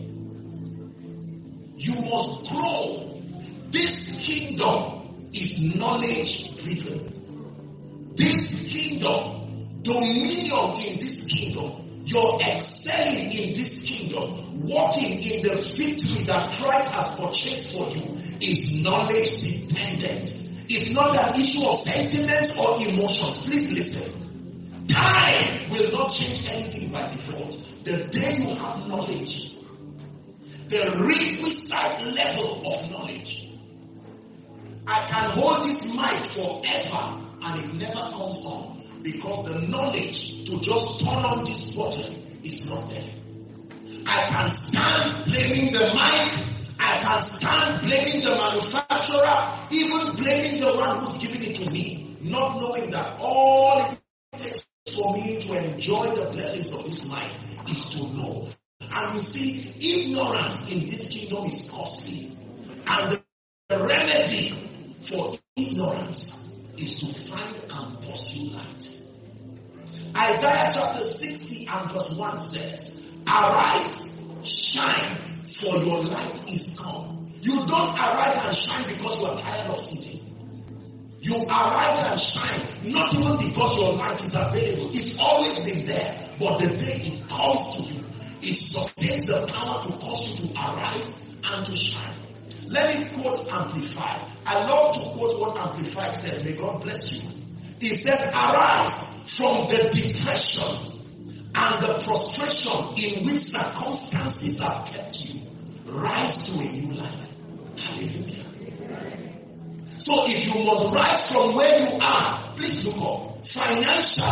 men. You must grow. This kingdom is knowledge driven. This kingdom, dominion in this kingdom, you're excelling in this kingdom, walking in the victory that Christ has purchased for you is knowledge dependent. It's not an issue of sentiments or emotions. Please listen. Time will not change anything by default. The day you have knowledge, the requisite level of knowledge. I can hold this mic forever and it never comes on. Because the knowledge to just turn on this button is not there. I can stand blaming the mic. I can stand blaming the manufacturer. Even blaming the one who's giving it to me. Not knowing that all it takes for me to enjoy the blessings of this mic is to know. And you see, ignorance in this kingdom is costly. And the remedy for ignorance is to find and pursue light. Isaiah chapter sixty and verse one says, arise, shine, for your light is come. You don't arise and shine because you are tired of sitting. You arise and shine, not even because your light is available. It's always been there. But the day it comes to you, it sustains the power to cause you to arise and to shine. Let me quote Amplified. I love to quote what Amplified says. May God bless you. He says, arise from the depression and the prostration in which circumstances have kept you. Rise to a new life. Hallelujah. So if you must rise from where you are, please look up. Financially,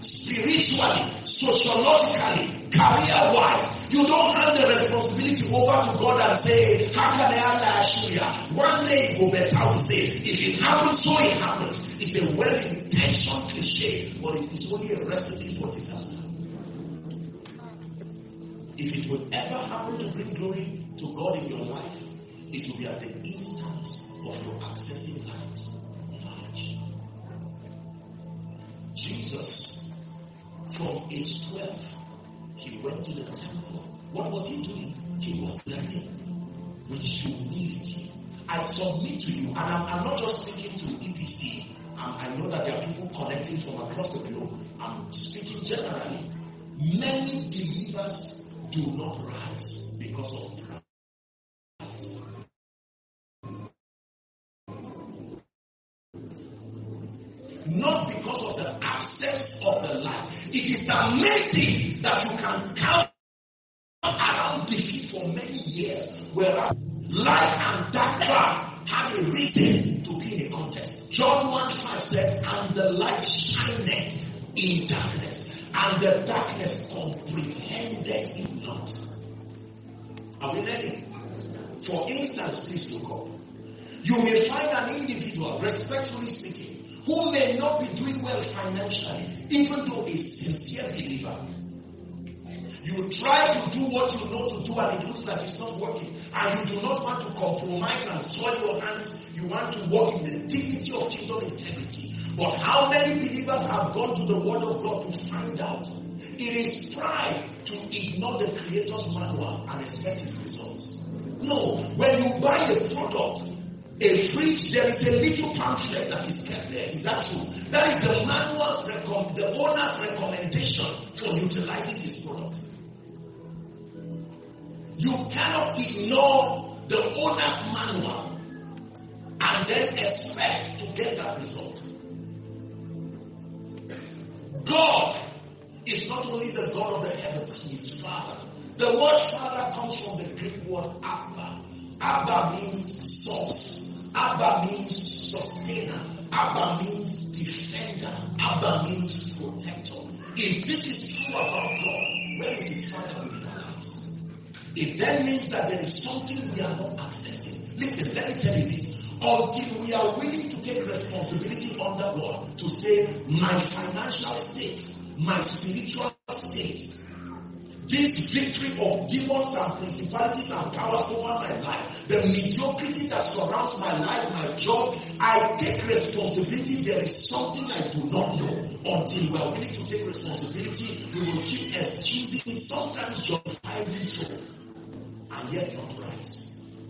spiritually, sociologically, career-wise. You don't hand the responsibility over to God and say, how can I assure you? One day it will be better. We say, if it happens, so it happens. It's a well-intentioned cliche, but it is only a recipe for disaster. If it would ever happen to bring glory to God in your life, it will be at the instance of your accessing light, knowledge. Jesus, from age twelve, he went to the temple. What was he doing? He was learning with humility. I submit to you, and I'm, I'm not just speaking to E P C. Um, I know that there are people connecting from across the globe. I'm speaking generally. Many believers do not rise because of pride. Not because of the absence of the light. It is amazing that you can count around defeat for many years, whereas light and dark cloud have a reason to be in a contest. John one five says, and the light shineth in darkness, and the darkness comprehended it not. Are we ready? For instance, please look up. You may find an individual, respectfully speaking, who may not be doing well financially, even though a sincere believer. You try to do what you know to do and it looks like it's not working. And you do not want to compromise and soil your hands. You want to walk in the dignity of kingdom integrity. But how many believers have gone to the word of God to find out? It is pride to ignore the Creator's manual and expect his results. No, when you buy a product, a fridge, there is a little pamphlet that is kept there. Is that true? That is the manual's recom- the owner's recommendation for utilizing this product. You cannot ignore the owner's manual and then expect to get that result. God is not only the God of the heavens, he is Father. The word Father comes from the Greek word Abba. Abba means source. Abba means sustainer. Abba means defender. Abba means protector. If this is true about God, where is his Father within our lives? It then means that there is something we are not accessing. Listen, let me tell you this. Until we are willing to take responsibility under God to say, my financial state, my spiritual state, this victory of demons and principalities and powers over my life, the mediocrity that surrounds my life, my job, I take responsibility. There is something I do not know. Until we are willing to take responsibility, we will keep excusing it, sometimes justifiably so, and yet not rise.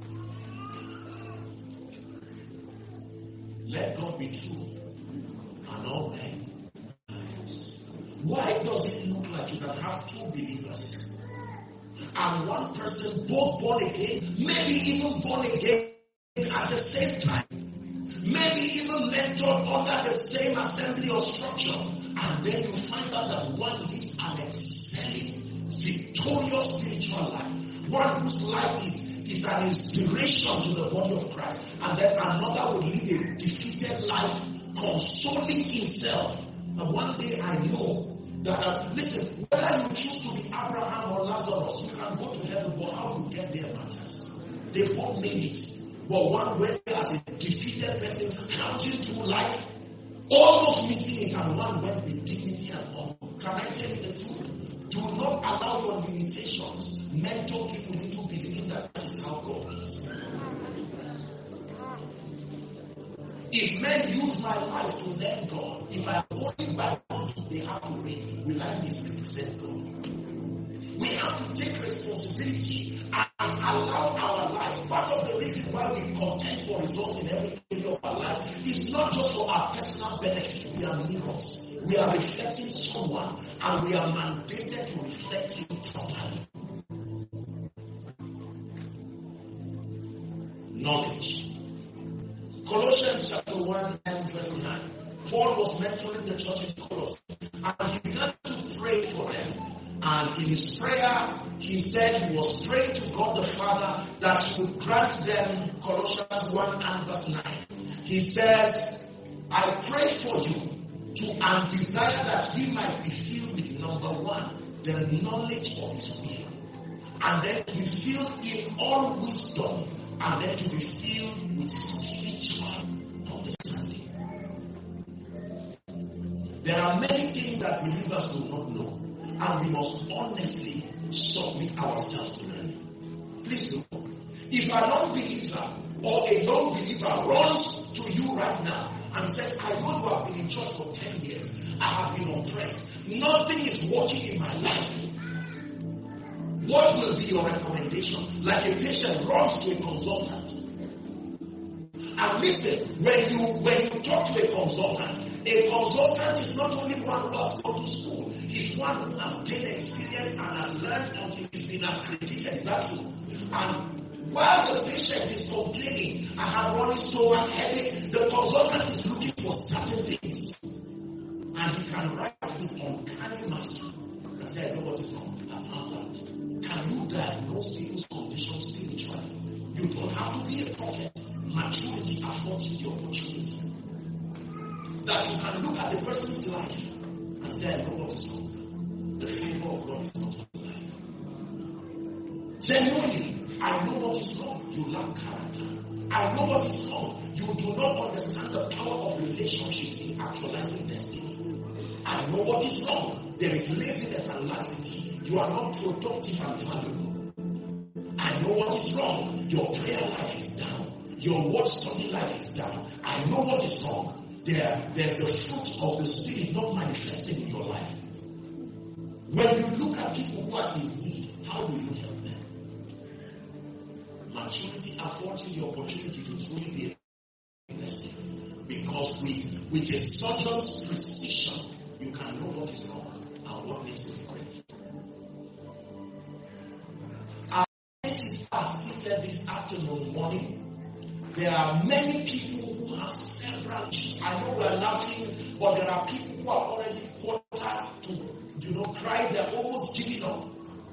Let God be true, and all men liars. Why does it look like you can have two believers and one person both born again, maybe even born again at the same time, maybe even mentored under the same assembly or structure, and then you find out that one lives an excelling, victorious spiritual life, one whose life is is an inspiration to the body of Christ, and then another will live a defeated life, consoling himself. And one day I know that, uh, listen, whether you choose to be Abraham or Lazarus, you can go to heaven, but how you get there matters. They both made it. But one went as a defeated person, slouching through life, almost missing it, and one went with dignity and honor. Can I tell you the truth? Do not allow your limitations mentor people into believing that that is how God is. If men use my life to learn God, if I am only by God, they have to read. Will I misrepresent God? We have to take responsibility and allow our lives. Part of the reason why we contend for results in every area of our life is not just for our personal benefit. We are mirrors. We are reflecting someone, and we are mandated to reflect him properly. Knowledge. Colossians chapter one and verse nine. Paul was mentoring the church in Colossae, and he began to pray for them. And in his prayer, he said he was praying to God the Father that he would grant them, Colossians one and verse nine. He says, I pray for you to and desire that he might be filled with, number one, the knowledge of his will, and then to be filled in all wisdom, and then to be filled with spiritual understanding. There are many things that believers do not know, and we must honestly submit ourselves to learning. Please look. If a non-believer or a young believer runs to you right now and says, I know you have been in church for ten years, I have been oppressed, nothing is working in my life, what will be your recommendation? Like a patient runs to a consultant. And listen, when you when you talk to a consultant, a consultant is not only one who has gone to school, he's one who has gained experience and has learned until he's been accredited. Is that true? And while the patient is complaining, I have running stomach, headache, the consultant is looking for certain things. And he can write with uncanny mercy and say, I know what is wrong. I found that. Can you diagnose people's condition spiritually? You don't have to be a prophet. Maturity affords you the opportunity. That you can look at a person's life and say, I know what is wrong. The favor of God is not on your life. Genuinely, I know what is wrong. You lack character. I know what is wrong. You do not understand the power of relationships in actualizing destiny. I know what is wrong. There is laziness and laxity. You are not productive and valuable. I know what is wrong. Your prayer life is down. Your word study life is down. I know what is wrong. There, there's the fruit of the Spirit not manifesting in your life. When you look at people who are in need, how do you help them? Maturity affords you the opportunity to truly be a blessing. Because with, with a surgeon's precision, you can know what is wrong and what needs to be corrected. Our places are seated this afternoon, morning. There are many people who have several issues. I know we are laughing, but there are people who are already quarter to, you know, cry. They are almost giving up.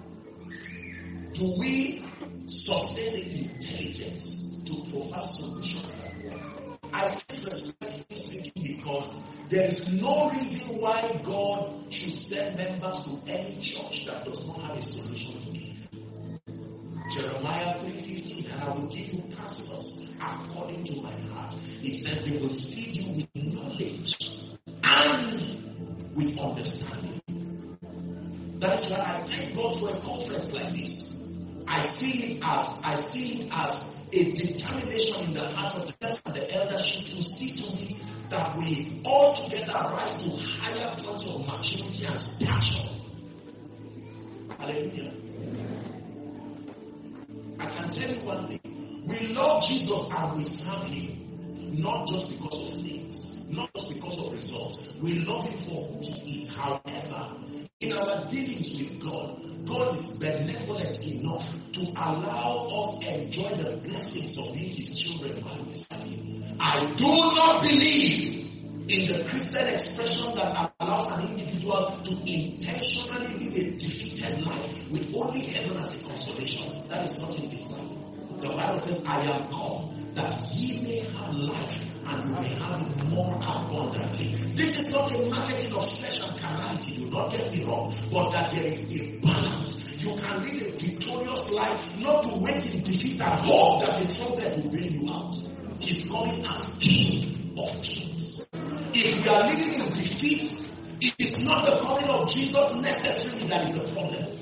Do we sustain the intelligence to provide solutions that work? I say respectfully speaking because there is no reason why God should send members to any church that does not have a solution to give. Jeremiah three fifteen, and I will give you pastors according to my heart. He says they will feed you with knowledge and with understanding. That is why I thank God for a conference like this. I see it as I see it as a determination in the heart of the person and the eldership to see to it that we all together rise to higher points of maturity and stature. Hallelujah. I can tell you one thing. We love Jesus and we serve him, not just because of things, not just because of results. We love him for who he is. However, in our dealings with God, God is benevolent enough to allow us enjoy the blessings of being his children while we serve him. I do not believe in the Christian expression that allows an individual to intentionally live a defeated life with only heaven as a consolation. That is not in this Bible. The Bible says, I am come that ye may have life and you may have it more abundantly. This is not a marketing of flesh and carnality, do not get me wrong, but that there is a balance. You can live a victorious life, not to wait in defeat and hope that the trumpet will bail you out. He's coming as King of Kings. If we are living in defeat, it is not the coming of Jesus necessarily that is the problem.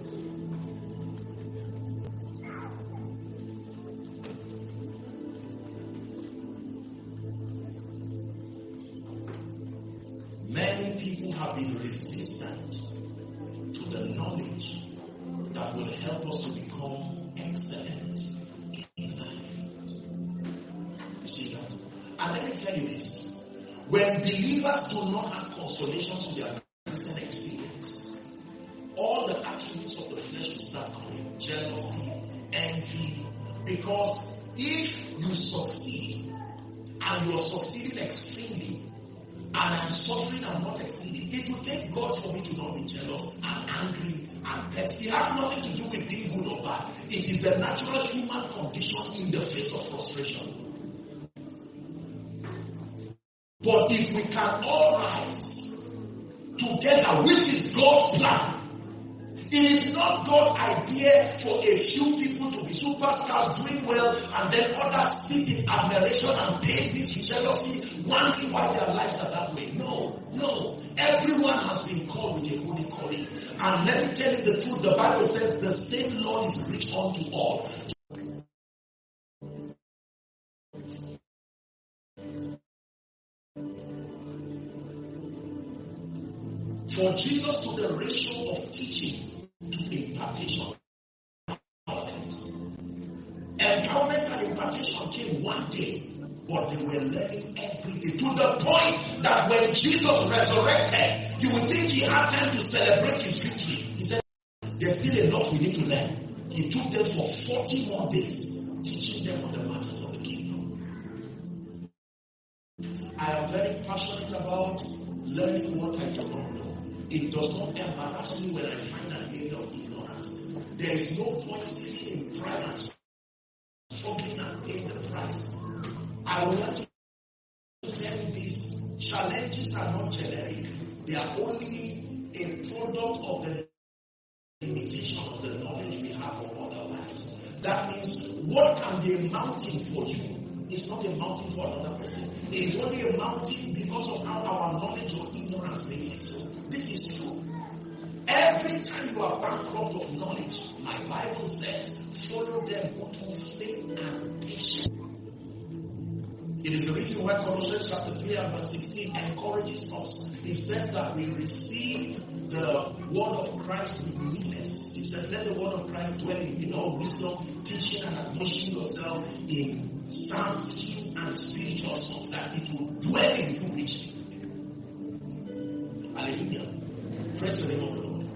Many people have been resistant to the knowledge that will help us to become excellent in life. You see that? And let me tell you this. When believers do not have consolation to their Christian experience, all the attributes of the flesh will start coming. Jealousy, envy. Because if you succeed, and you are succeeding extremely, and I'm suffering and not exceeding, it will take God for me to not be jealous and angry and petty. It has nothing to do with being good or bad. It is the natural human condition in the face of frustration. But if we can all rise together, which is God's plan, it is not God's idea for a few people to be superstars doing well and then others sit in admiration and pain this jealousy, wondering why their lives are that way. No, no. Everyone has been called with a holy calling. And let me tell you the truth, the Bible says the same Lord is preached unto all. For Jesus to the ratio of teaching to impartation. Empowerment and impartation came one day, but they were learning every day to the point that when Jesus resurrected, you would think he had time to celebrate his victory. He said, there's still a lot we need to learn. He took them for forty more days, teaching them on the matters of the kingdom. I am very passionate about learning what I do not know. It does not embarrass me when I find an area of ignorance. There is no point sitting in pride and struggling and paying the price. I would like to tell you this. Challenges are not generic. They are only a product of the limitation of the knowledge we have of our lives. That means what can be a mountain for you is not a mountain for another person. It is only a mountain because of how our knowledge or ignorance makes it so. This is true. Every time you are bankrupt of knowledge, my Bible says, follow them through faith and patience. It is the reason why Colossians chapter three and verse sixteen encourages us. It says that we receive the word of Christ with meekness. It says, let the word of Christ dwell in all wisdom, teaching and admonishing yourself in psalms, hymns, and spiritual songs, that it will dwell in you richly. Hallelujah. Praise the name of the Lord.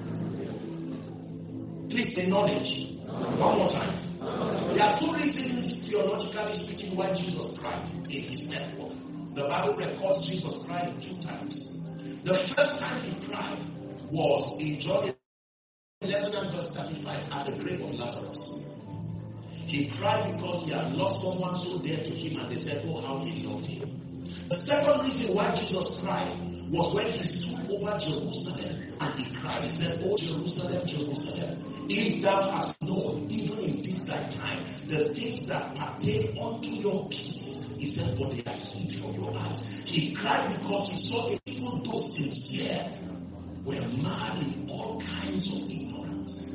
Please say knowledge. One more time. There are two reasons, theologically speaking, why Jesus cried in his network. The Bible records Jesus cried two times. The first time he cried was in John eleven and verse thirty-five at the grave of Lazarus. He cried because he had lost someone so dear to him, and they said, oh, how he loved him. The second reason why Jesus cried was when he stood over Jerusalem and he cried. He said, oh Jerusalem, Jerusalem, if thou hast known, even in this thy time, the things that pertain unto your peace, he said, but they are hid from your eyes. He cried because he saw that even though sincere, were mad in all kinds of ignorance.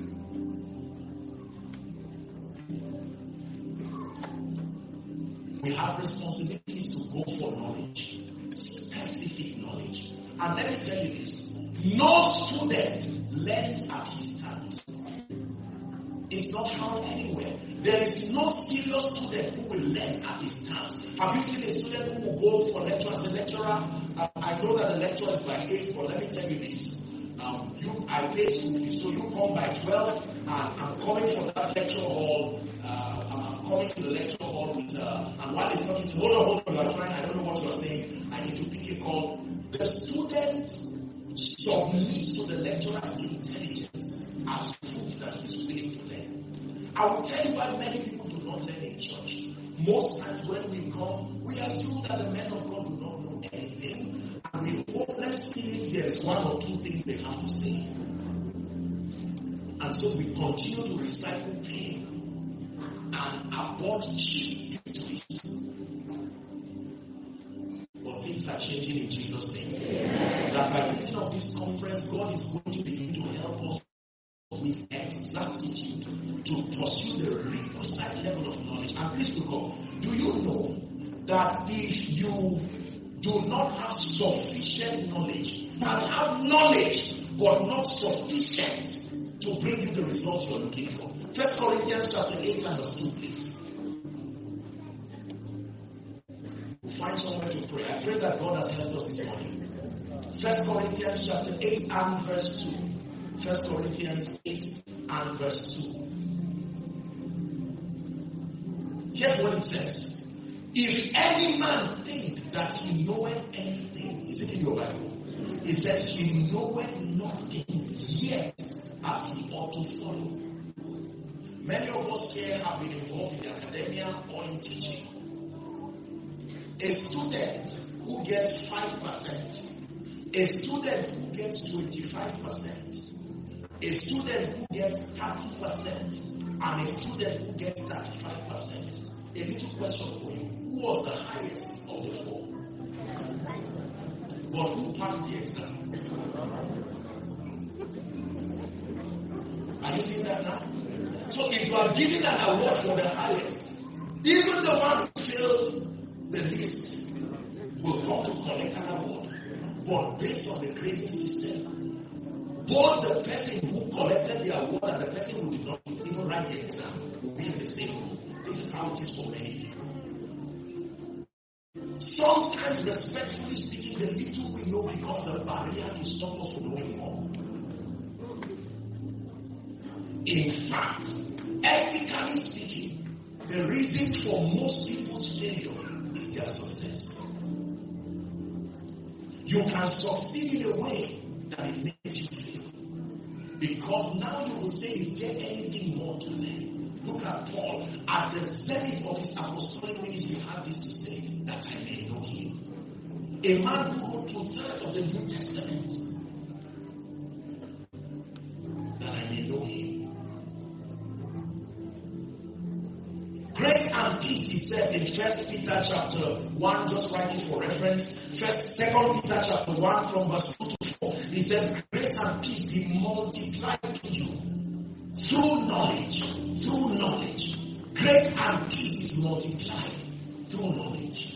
We have responsibilities to go for knowledge, specific knowledge. And let me tell you this, no student learns at his terms. It's not found anywhere. There is no serious student who will learn at his terms. Have you seen a student who will go for lecture as a lecturer? Uh, I know that the lecture is by eight, but let me tell you this. Um, you, I pay school fees, so you come by twelve, and I'm coming for that lecture hall. Uh, I'm coming to the lecture hall with, uh, and while it's not, it's hold on, hold on, you are trying, I don't know what you are saying. I need to pick a call. The student submits to the lecturer's intelligence as proof that he's willing to learn. I will tell you why many people do not learn in church. Most times when we come, we assume that the men of God do not know anything, and we hopeless feeling there is one or two things they have to say. And so we continue to recycle pain and abort cheap victories. But things are changing in Jesus' name. Yeah. That by reason of this conference, God is going to begin to help us with exactitude to pursue the requisite level of knowledge. And please to God, do you know that if you do not have sufficient knowledge, you can have knowledge but not sufficient to bring you the results you're looking for? First Corinthians chapter eight and verse two, please. We'll find somewhere to pray. I pray that God has helped us this morning. First Corinthians chapter eight and verse two. First Corinthians eight and verse two. Here's what it says. If any man think that he knoweth anything, is it in your Bible? It says he knoweth nothing yet as he ought to follow. Many of us here have been involved in academia or in teaching. A student who who gets five percent, a student who gets twenty-five percent, a student who gets thirty percent, and a student who gets thirty-five percent. A little question for you. Who was the highest of the four? But who passed the exam? Are you seeing that now? So if you are giving an award for the highest, even the one who failed the least will come to collect an award. But based on the grading system, both the person who collected the award and the person who did not even write the exam will be in the same room. This is how it is for many people. Sometimes, respectfully speaking, the little we know becomes a barrier to stop us from knowing more. In fact, ethically speaking, the reason for most people's failure is their success. You can succeed in a way that it makes you fail. Because now you will say, is there anything more to learn? Look at Paul. At the zenith of his apostolic ministry, had this to say, that I may know him. A man who wrote two-thirds of the New Testament. That I may know him. Grace and peace, he says in First Peter chapter one, just writing for reference. First, Second Peter chapter one from verse two to four. He says, grace and peace be multiplied to you through knowledge. Through knowledge. Grace and peace is multiplied through knowledge.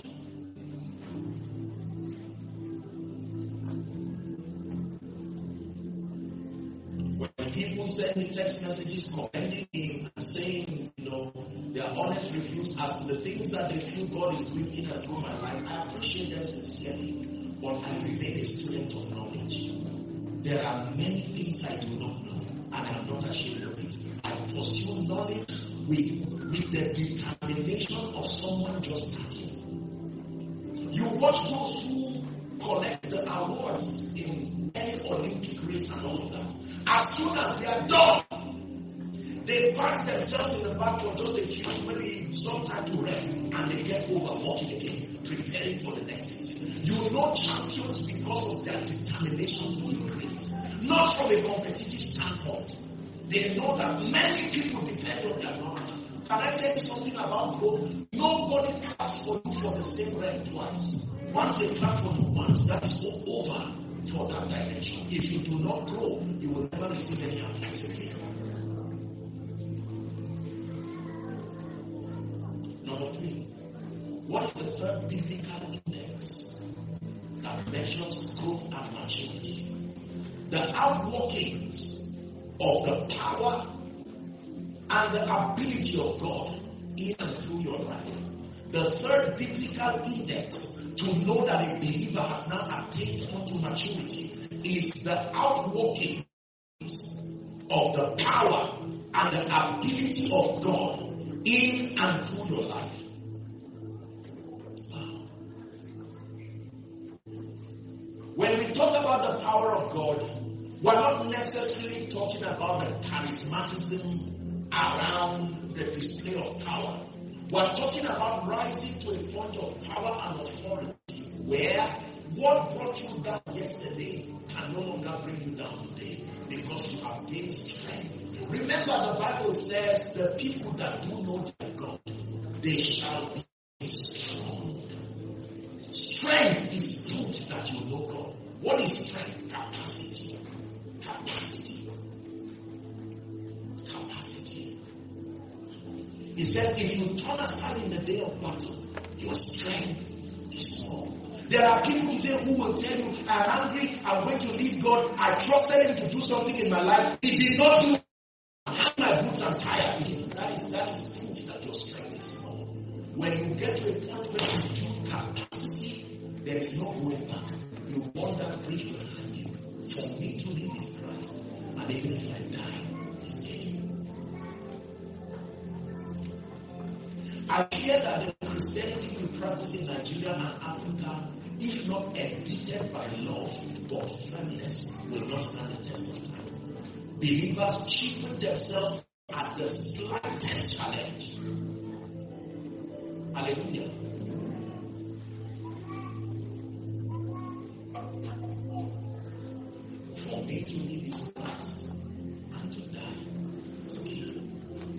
When people send me text messages commending me and saying, you know, their honest reviews as to the things that they feel God is doing in and through my life, I appreciate them sincerely, but I remain a student of knowledge. There are many things I do not know, and I am not ashamed of it. I pursue knowledge with, with the determination of someone just starting. You watch those who collect the awards in any Olympic race and all of that. As soon as they are done, they pat themselves in the back for just a few, maybe some time to rest, and they get over walking again, preparing for the next season. You know champions because of their determination to increase, not from a competitive standpoint. They know that many people depend on their knowledge. Can I tell you something about growth? Nobody claps for you for the same rank twice. Once they clap for you once, that's over for that dimension. If you do not grow, you will never receive any applause again. Number three, what is the third biblical index that measures growth and maturity? The outworkings of the power and the ability of God in and through your life. The third biblical index to know that a believer has now attained unto maturity is the outworkings of the power and the ability of God in and through your life. When we talk about the power of God, we're not necessarily talking about the charismatism around the display of power. We're talking about rising to a point of power and authority where what brought you down yesterday can no longer bring you down today because you have gained strength. Remember, the Bible says the people that do know their God, they shall be strong. Strength is proof that you know God. What is strength? Capacity. Capacity. Capacity. It says if you turn aside in the day of battle, your strength is small. There are people today who will tell you, I'm angry, I'm going to leave God, I trusted Him to do something in my life, He did not do it. I have my boots and tired. That is, that is proof that your strength is small. When you get to a point where you build capacity, there is no going back. You want that bridge behind you. For me to live is Christ, and even if I die, it's gain. I hear that the Christianity we practice in Nigeria and Africa, if not edited by love but firmness, will not stand the test of time. Believers cheapen themselves at the slightest challenge. Hallelujah. me to live is Christ, and to die is gain.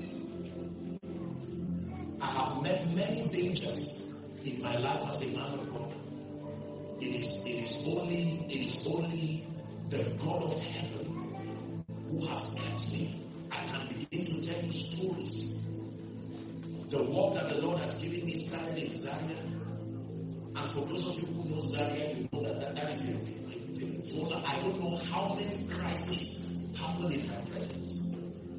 I have met many dangers in my life as a man of God. It is, it is only, it is only the God of heaven who has kept me. I can begin to tell you stories. The work that the Lord has given me started in Zaria. And for those of you who know Zaria, you know that that, that is a, a, a zone. I don't know how many crises happen in my presence.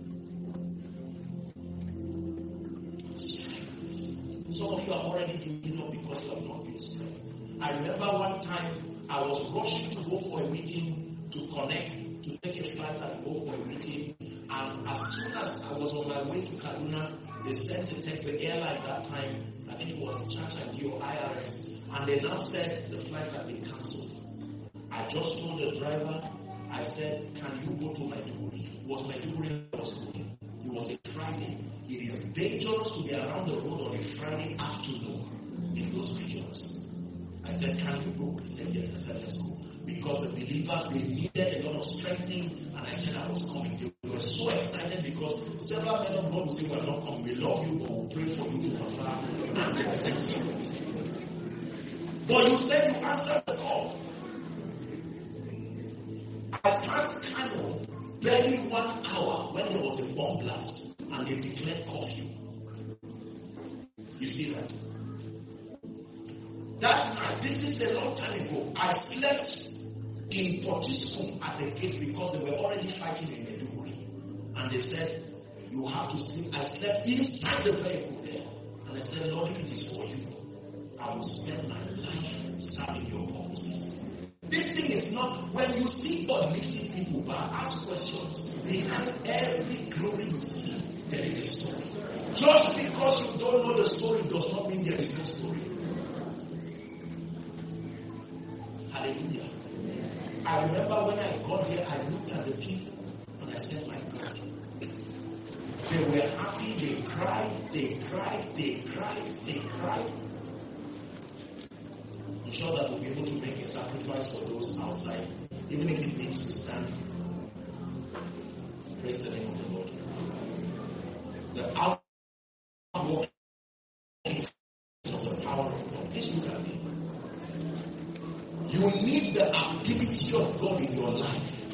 Strength. Some of you are already giving up because you have not been strength. I remember one time I was rushing to go for a meeting to connect, to take a flight and go for a meeting. And as soon as I was on my way to Kaduna, they sent a text, the airline that time, I think it was Church and G or I R S, and they now said the flight had been cancelled. I just told the driver, I said, can you go to Maiduguri? It was Maiduguri I was going. It was a Friday. It is dangerous to be around the road on a Friday afternoon in those regions. I said, can you go? He said, yes. I said, let's go. Because the believers, they needed a lot of strengthening, and I said I was coming. They were so excited because several men of God will say, we're not coming. We love you, but we'll pray for you to afar and accept you. But you said you answered the call. I passed Kano barely one hour when there was a bomb blast, and they declared curfew. You see that? That night, this is a long time ago, I slept in Potiskum at the gate because they were already fighting in Maiduguri. And they said, you have to sleep. I slept inside the vehicle there. And I said, Lord, if it is for you, I will spend my life serving your purposes. This thing is not, when you see God lifting people back, ask questions. Behind every glory you see, there is a story. Just because you don't know the story does not mean there is no story. Hallelujah. I remember when I got here, I looked at the people and I said, my God. They were happy, they cried, they cried, they cried, they cried. I'm sure that we'll be able to make a sacrifice for those outside, even if it means to stand. Praise the name of the Lord. The outworking of the power of God. Please look at me. You need the ability of God in your life.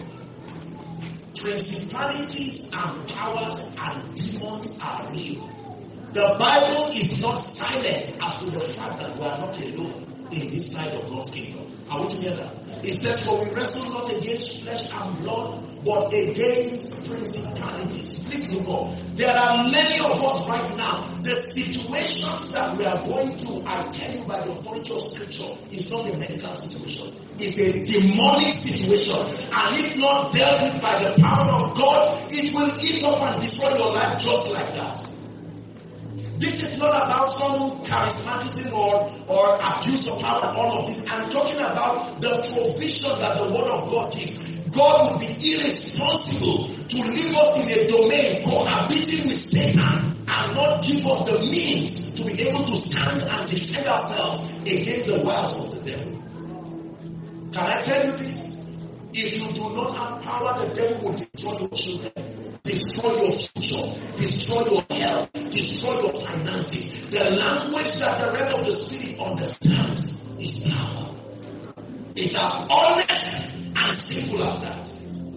Principalities and powers and demons are real. The Bible is not silent as to the fact that we are not alone in this side of God's kingdom. Are we together? It says, for we wrestle not against flesh and blood, but against principalities. Please look up. There are many of us right now. The situations that we are going through, I tell you by the authority of Scripture, is not a medical situation. It's a demonic situation. And if not dealt with by the power of God, it will eat up and destroy your life just like that. This is not about some charismatism or, or abuse of power and all of this. I'm talking about the provision that the Word of God gives. God would be irresponsible to leave us in a domain cohabiting with Satan and not give us the means to be able to stand and defend ourselves against the wiles of the devil. Can I tell you this? If you do not have power, the devil will destroy your children, destroy your future, destroy your health, destroy your finances. The language that the realm of the Spirit understands is power. It's as honest and simple as that.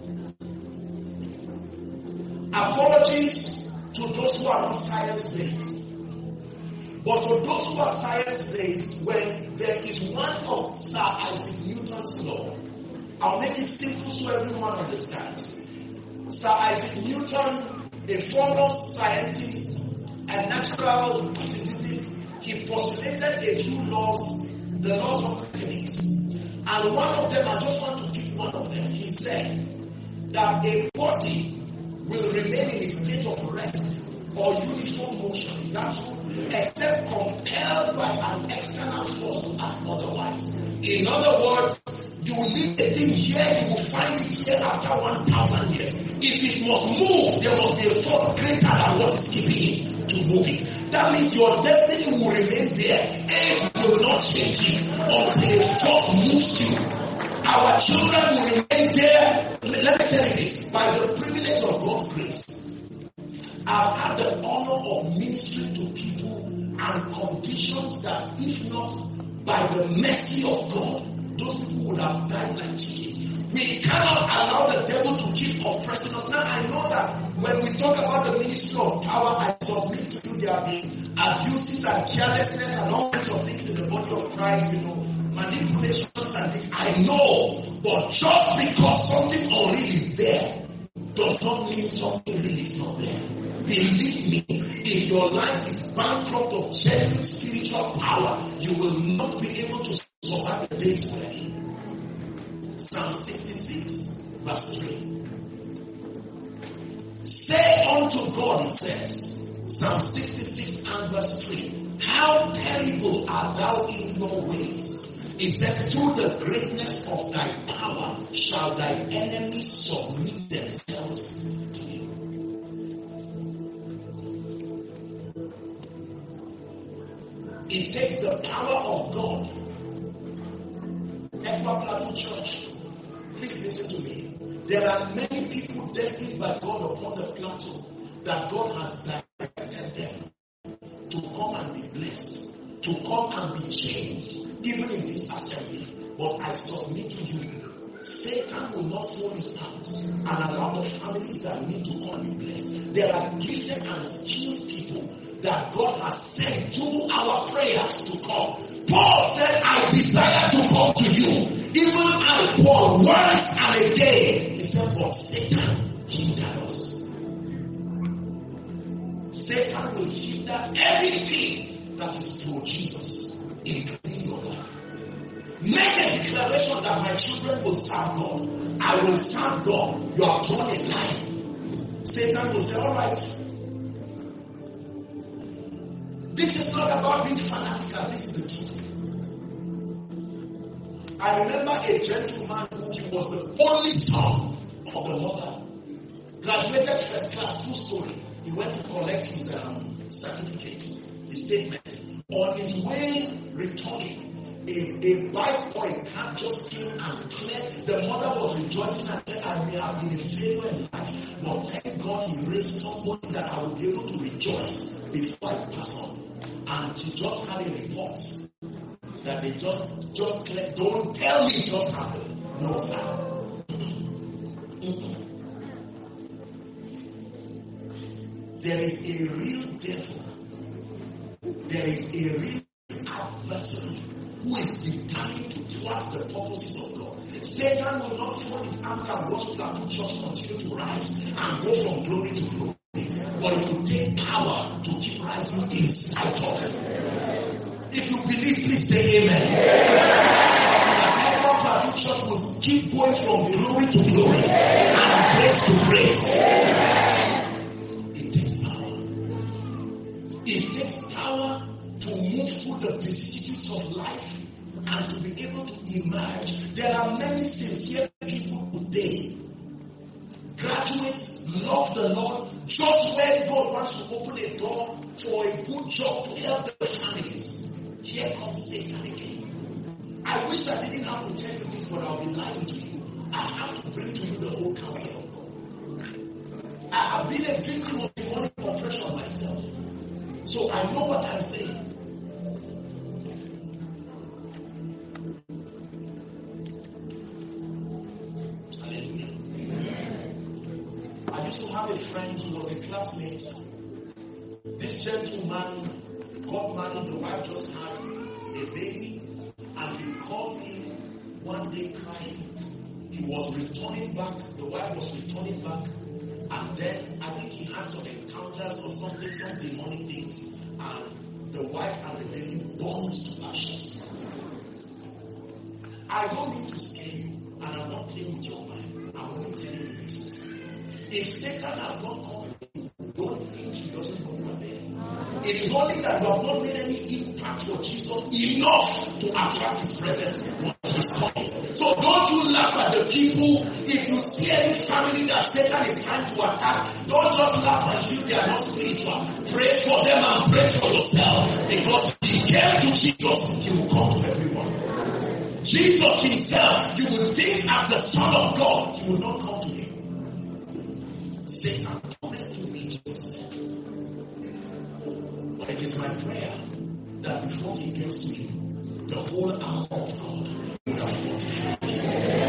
Apologies to those who are not science-based. But for those who are science-based, when there is one of Sir Isaac Newton's law, I'll make it simple so everyone understands. Sir Isaac Newton, a foremost scientist and natural physicist, he postulated a few laws, the laws of mechanics. And one of them, I just want to pick one of them. He said that a body will remain in a state of rest or uniform motion. Is that true? Except compelled by an external force to act otherwise. In other words, you leave the thing here, you will find it here after one thousand years. If it must move, there must be a force greater than what is keeping it to move it. That means your destiny will remain there. Age will not change it until a force moves you. Our children will remain there this, by the privilege of God's grace, I've had the honor of ministering to people and conditions that, if not by the mercy of God, those people would have died like chickens. We cannot allow the devil to keep oppressing us. Now, I know that when we talk about the ministry of power, I submit to you, there have been abuses and carelessness and all kinds of things in the body of Christ, you know, manipulations and this. I know, but just because something already is there, does not mean something really is not there. Believe me, if your life is bankrupt of genuine spiritual power, you will not be able to survive the days ahead. Psalm sixty-six, verse three. Say unto God, it says, Psalm sixty-six and verse three, how terrible art thou in your ways. It says, through the greatness of thy power shall thy enemies submit themselves to you. It takes the power of God. Equa Plateau Church, please listen to me. There are many people destined by God upon the plateau that God has directed them to come and be blessed, to come and be changed, even in this assembly. But I submit to you, Satan will not fold his arms and allow the families that need to come and be blessed. There are gifted and skilled people that God has sent through our prayers to come. Paul said, I desire to come to you. Even I, Paul, once and again. He said, but Satan hindered us. Satan will hinder everything that is through Jesus, including your life. Make a declaration that my children will serve God. I will serve God. You are drawn in life. Satan will say, all right. This is not about being fanatical. This is the truth. I remember a gentleman who he was the only son of the mother. Graduated first class, true story. He went to collect his um, certificate, his statement. On his way returning, a, a bike or a car just came and cleared. The mother was rejoicing and said, I may have been a failure in life, but thank God he raised somebody that I will be able to rejoice before I pass on. And she just had a report that they just, just cleared. Don't tell me it just happened. No, sir. Mm-mm. There is a real devil. There is a real adversary who is determined to thwart the purposes of God. Satan will not fold his arms and watch Plateau Church continue to rise and go from glory to glory. But it will take power to keep rising inside of them. If you believe, please say amen. And Equa Plateau Church will keep going from glory to glory and grace to grace. It takes power. It takes power to move through the vicissitudes of life and to be able to emerge. There are many sincere people today. Graduates love the Lord. Just when God wants to open a door for a good job to help the families, here comes Satan again. I wish I didn't have to tell you this, but I'll be lying to you. I have to bring to you the whole counsel of God. I have been a victim of demonic oppression myself, so I know what I'm saying. I used to have a friend who was a classmate. This gentleman got married, the wife just had a baby, and he called me one day crying. He was returning back, the wife was returning back, and then I think he had some encounters or something, some demonic things, and the wife and the baby burned to ashes. I don't mean to scare you, and I'm not playing with your mind. I'm only telling you this. If Satan has not come, don't think he doesn't know you are there. It is only that you have not made any impact for Jesus enough to attract his presence when he's coming. So don't you laugh at the people. If you see any family that Satan is trying to attack, don't just laugh and feel they are not spiritual. Pray for them and pray for yourself. Because if he came to Jesus, he will come to everyone. Jesus himself, you will think as the Son of God, he will not come to him. Satan, come to me, Jesus said. But it is my prayer that before he gets to you, the whole armor of God would have fortified you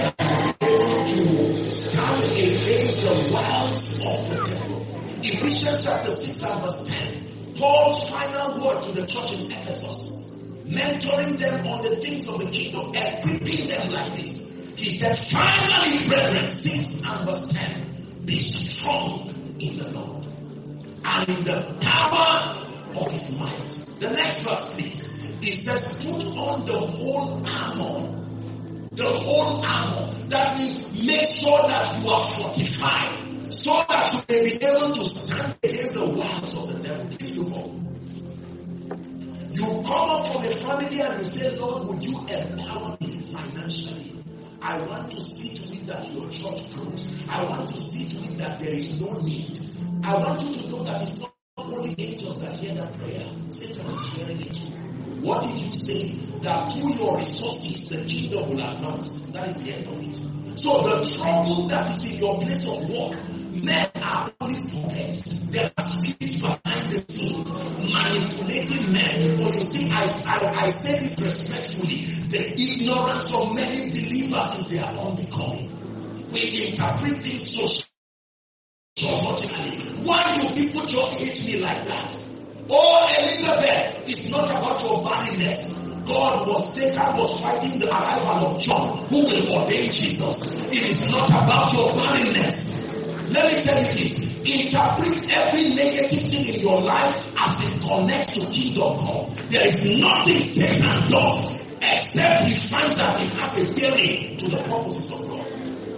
to stand against the wiles of the devil. Ephesians chapter six and verse ten. Paul's final word to the church in Ephesus, mentoring them on the things of the kingdom, equipping them like this. He said, finally, brethren, six and verse ten, be strong in the Lord and in the power of his might. The next verse, please. He says, put on the whole armor. The whole armor. That means make sure that you are fortified, so that you may be able to stand against the wiles of the devil. Please look up. You come up from a family and you say, Lord, would you empower me financially? I want to see to it that your church grows. I want to see to it that there is no need. I want you to know that it's not only angels that hear that prayer. Satan is hearing it too. What did you say? That through your resources, the kingdom will advance. That is the end of it. So the trouble that is in your place of work, men are only puppets. There are spirits behind the scenes manipulating men. But you see, I, I, I say this respectfully. The ignorance of many believers is their unbecoming. We interpret things so emotionally. Why do people just hate me like that? Oh, Elizabeth, it's not about your barrenness. God was, Satan was fighting the arrival of John, who will ordain Jesus. It is not about your barrenness. Let me tell you this. Interpret every negative thing in your life as it connects to kingdom come. There is nothing Satan does except he finds that it has a bearing to the purposes of God.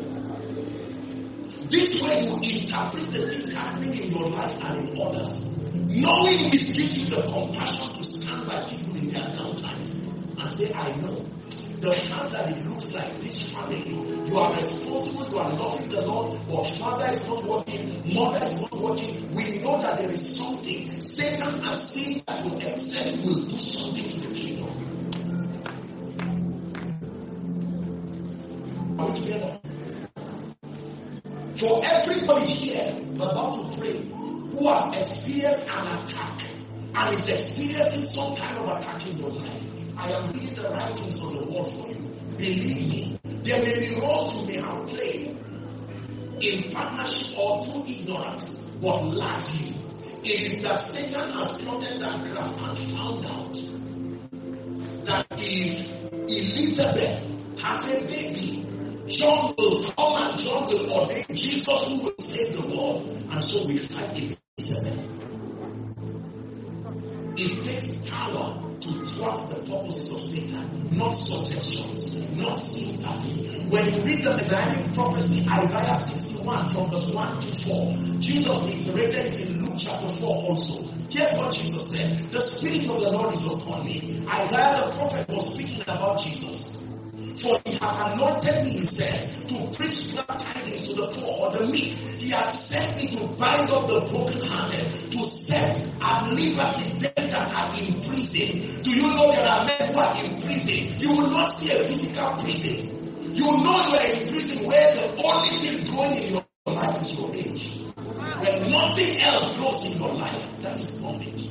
This way you interpret the things happening in your life and in others. Knowing this gives you the compassion to stand by people in their down times and say, I know. The fact that it looks like this family, you are responsible, you are loving the Lord, but father is not working, mother is not working. We know that there is something. Satan has seen that your excel will do something to the kingdom. Are we together? For everybody here about to pray who has experienced an attack and is experiencing some kind of attack in your life, I am reading the writings on the wall for you. Believe me, there may be roles you may have played in partnership or through ignorance, but largely it is that Satan has plotted that graph and found out that if Elizabeth has a baby, John will come and John will ordain Jesus who will save the world. And so we fight Elizabeth. It takes power to thwart the purposes of Satan, not suggestions, not sympathy. When you read the Messianic prophecy, Isaiah sixty-one from verse one to four, Jesus reiterated it in Luke chapter four also. Here's what Jesus said. The Spirit of the Lord is upon me. Isaiah the prophet was speaking about Jesus. For he hath anointed me, he says, to preach glad tidings to the poor or the meek. He hath sent me to bind up the brokenhearted, to set at liberty them that are in prison. Do you know there are men who are in prison? You will not see a physical prison. You know you are in prison where the only thing growing in your life is your age. When nothing else grows in your life, that is bondage.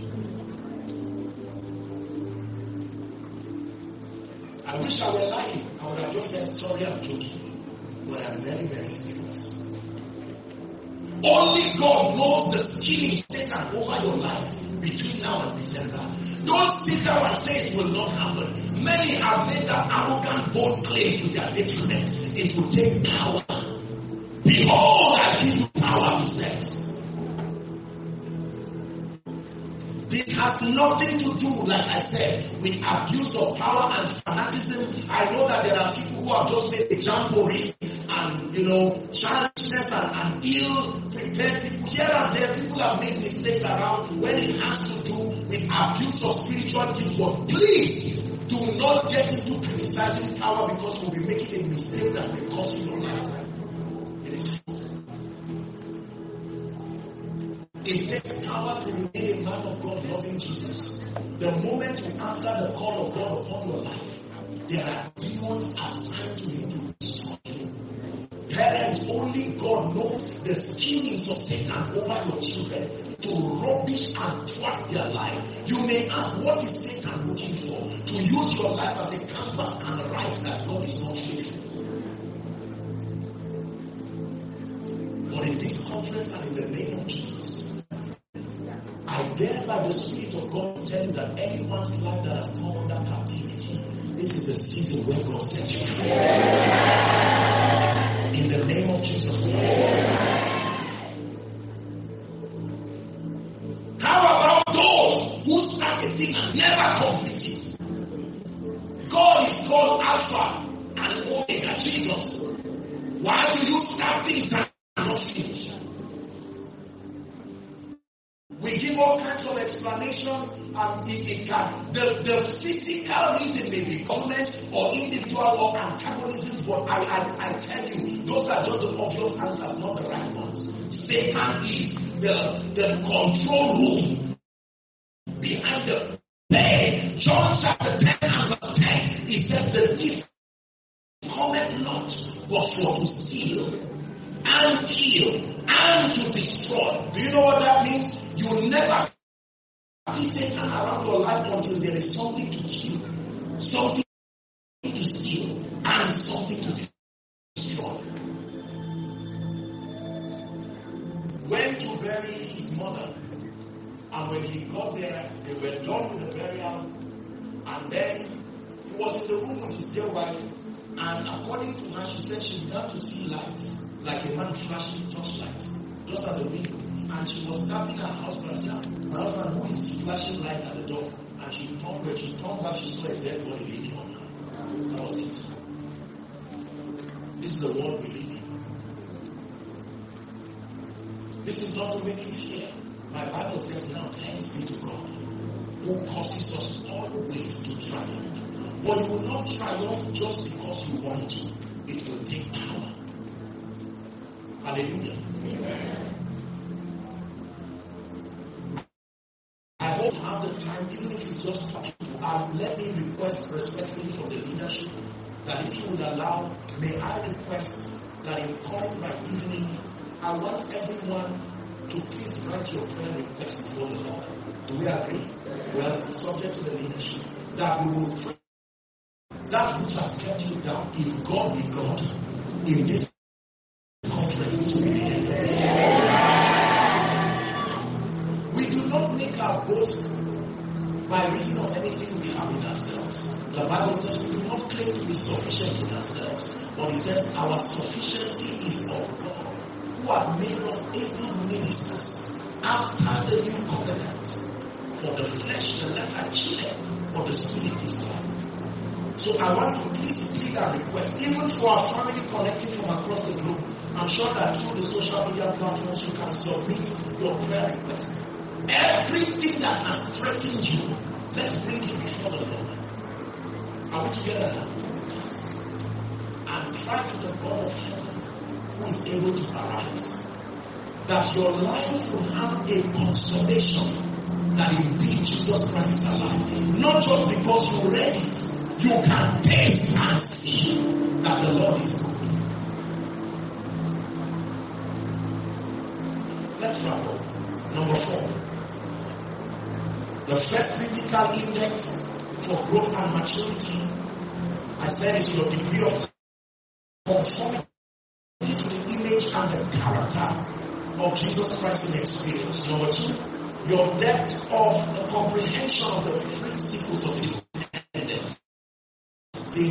I wish I were lying. I would have just said, sorry, I'm joking. But I'm very, very serious. Only God knows the scheme Satan over your life between now and December. Don't sit down and say it will not happen. Many have made that arrogant, bold claim to their detriment. It will take power. Behold, I give you power to set. This has nothing to do, like I said, with abuse of power and fanaticism. I know that there are people who have just made a jamboree and, you know, childishness and, and ill-prepared people. Here and there, people have made mistakes around when it has to do with abuse of spiritual gifts. But please, do not get into criticizing power because you'll be making a mistake that may cost you your lifetime. It is It takes power to remain a man of God loving Jesus. The moment you answer the call of God upon your life, there are demons assigned to you to destroy you. Parents, only God knows the schemings of Satan over your children to rubbish and thwart their life. You may ask, what is Satan looking for? To use your life as a canvas and write that God is not faithful. But in this conference and in the name of Jesus, I dare by the Spirit of God to tell you that anyone's life that has come under captivity, this is the season where God sets you free. In the name of Jesus. How about those who start a thing and never complete it? God is called Alpha and Omega, Jesus. Why do you start things and not finish? We give all kinds of explanation, and it, it can. The, the physical reason may be government or individual or antagonism, but I, I, I tell you, those are just the obvious answers, not the right ones. Satan is the, the control room behind the bed. John chapter ten and verse ten, he says the thief cometh not, but for to steal and kill and to destroy. Do you know what that means? You will never see Satan around your life until there is something to kill, something to steal, and something to destroy. Went to bury his mother, and when he got there, they were done with the burial, and then he was in the room with his dear wife, and according to her, she said she began to see light, like a man flashing torchlight, just at the window. And she was tapping her husband and said, my husband, who is flashing light at the door? And she turned, when she turned back, she saw a dead body leaning on her. That was it. This is the world we live in. This is not to make you fear. My Bible says, now thanks be to God, who causes us always to triumph. But you will not triumph just because you want to. It will take power. Hallelujah. Amen. I hope you have the time, even if it's just talking to um, let me request respectfully from the leadership that if you would allow, may I request that in coming by evening, I want everyone to please write your prayer request before the Lord. Do we agree? Well, it's subject to the leadership that we will pray. That which has kept you down, if God be God, in this conference, we need it. We do not make our boast by reason of anything we have in ourselves. The Bible says we do not claim to be sufficient in ourselves, but it says our sufficiency is of God, who have made us able ministers after the new covenant. For the flesh, the letter killeth, for the spirit is life. So I want to please plead and request, even for our family connected from across the globe. I'm sure that through the social media platforms you can submit your prayer request. Everything that has threatened you, let's bring it before the Lord. Are we together now? Yes. And cry to the God of heaven who is able to arise. That your life will have a consolation that indeed Jesus Christ is alive. Not just because you read it. You can taste and see that the Lord is good. Let's wrap up. Number four. The first biblical index for growth and maturity, I said, is your degree of conformity to the image and the character of Jesus Christ in experience. Number two, your depth of the comprehension of the principles of independence. The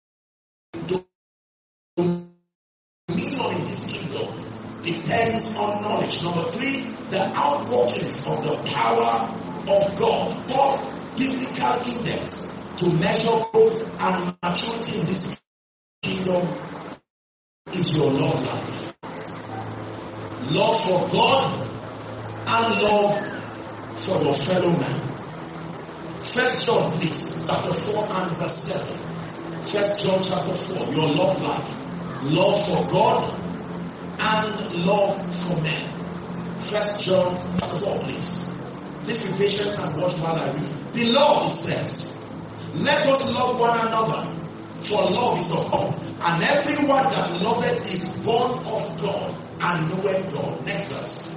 dominion in this kingdom depends on knowledge. Number three, the outworkings of the power of God. Fourth, biblical index to measure growth and maturity in this kingdom is your love life. Love for God and love for your fellow man. First John, please, chapter four and verse seven. First John chapter four, your love life. Love for God and love for men. First John chapter four, please. Please be patient and watch while I read. Beloved, it says, let us love one another, For love is of God. And everyone that loveth is born of God and knoweth God. Next verse.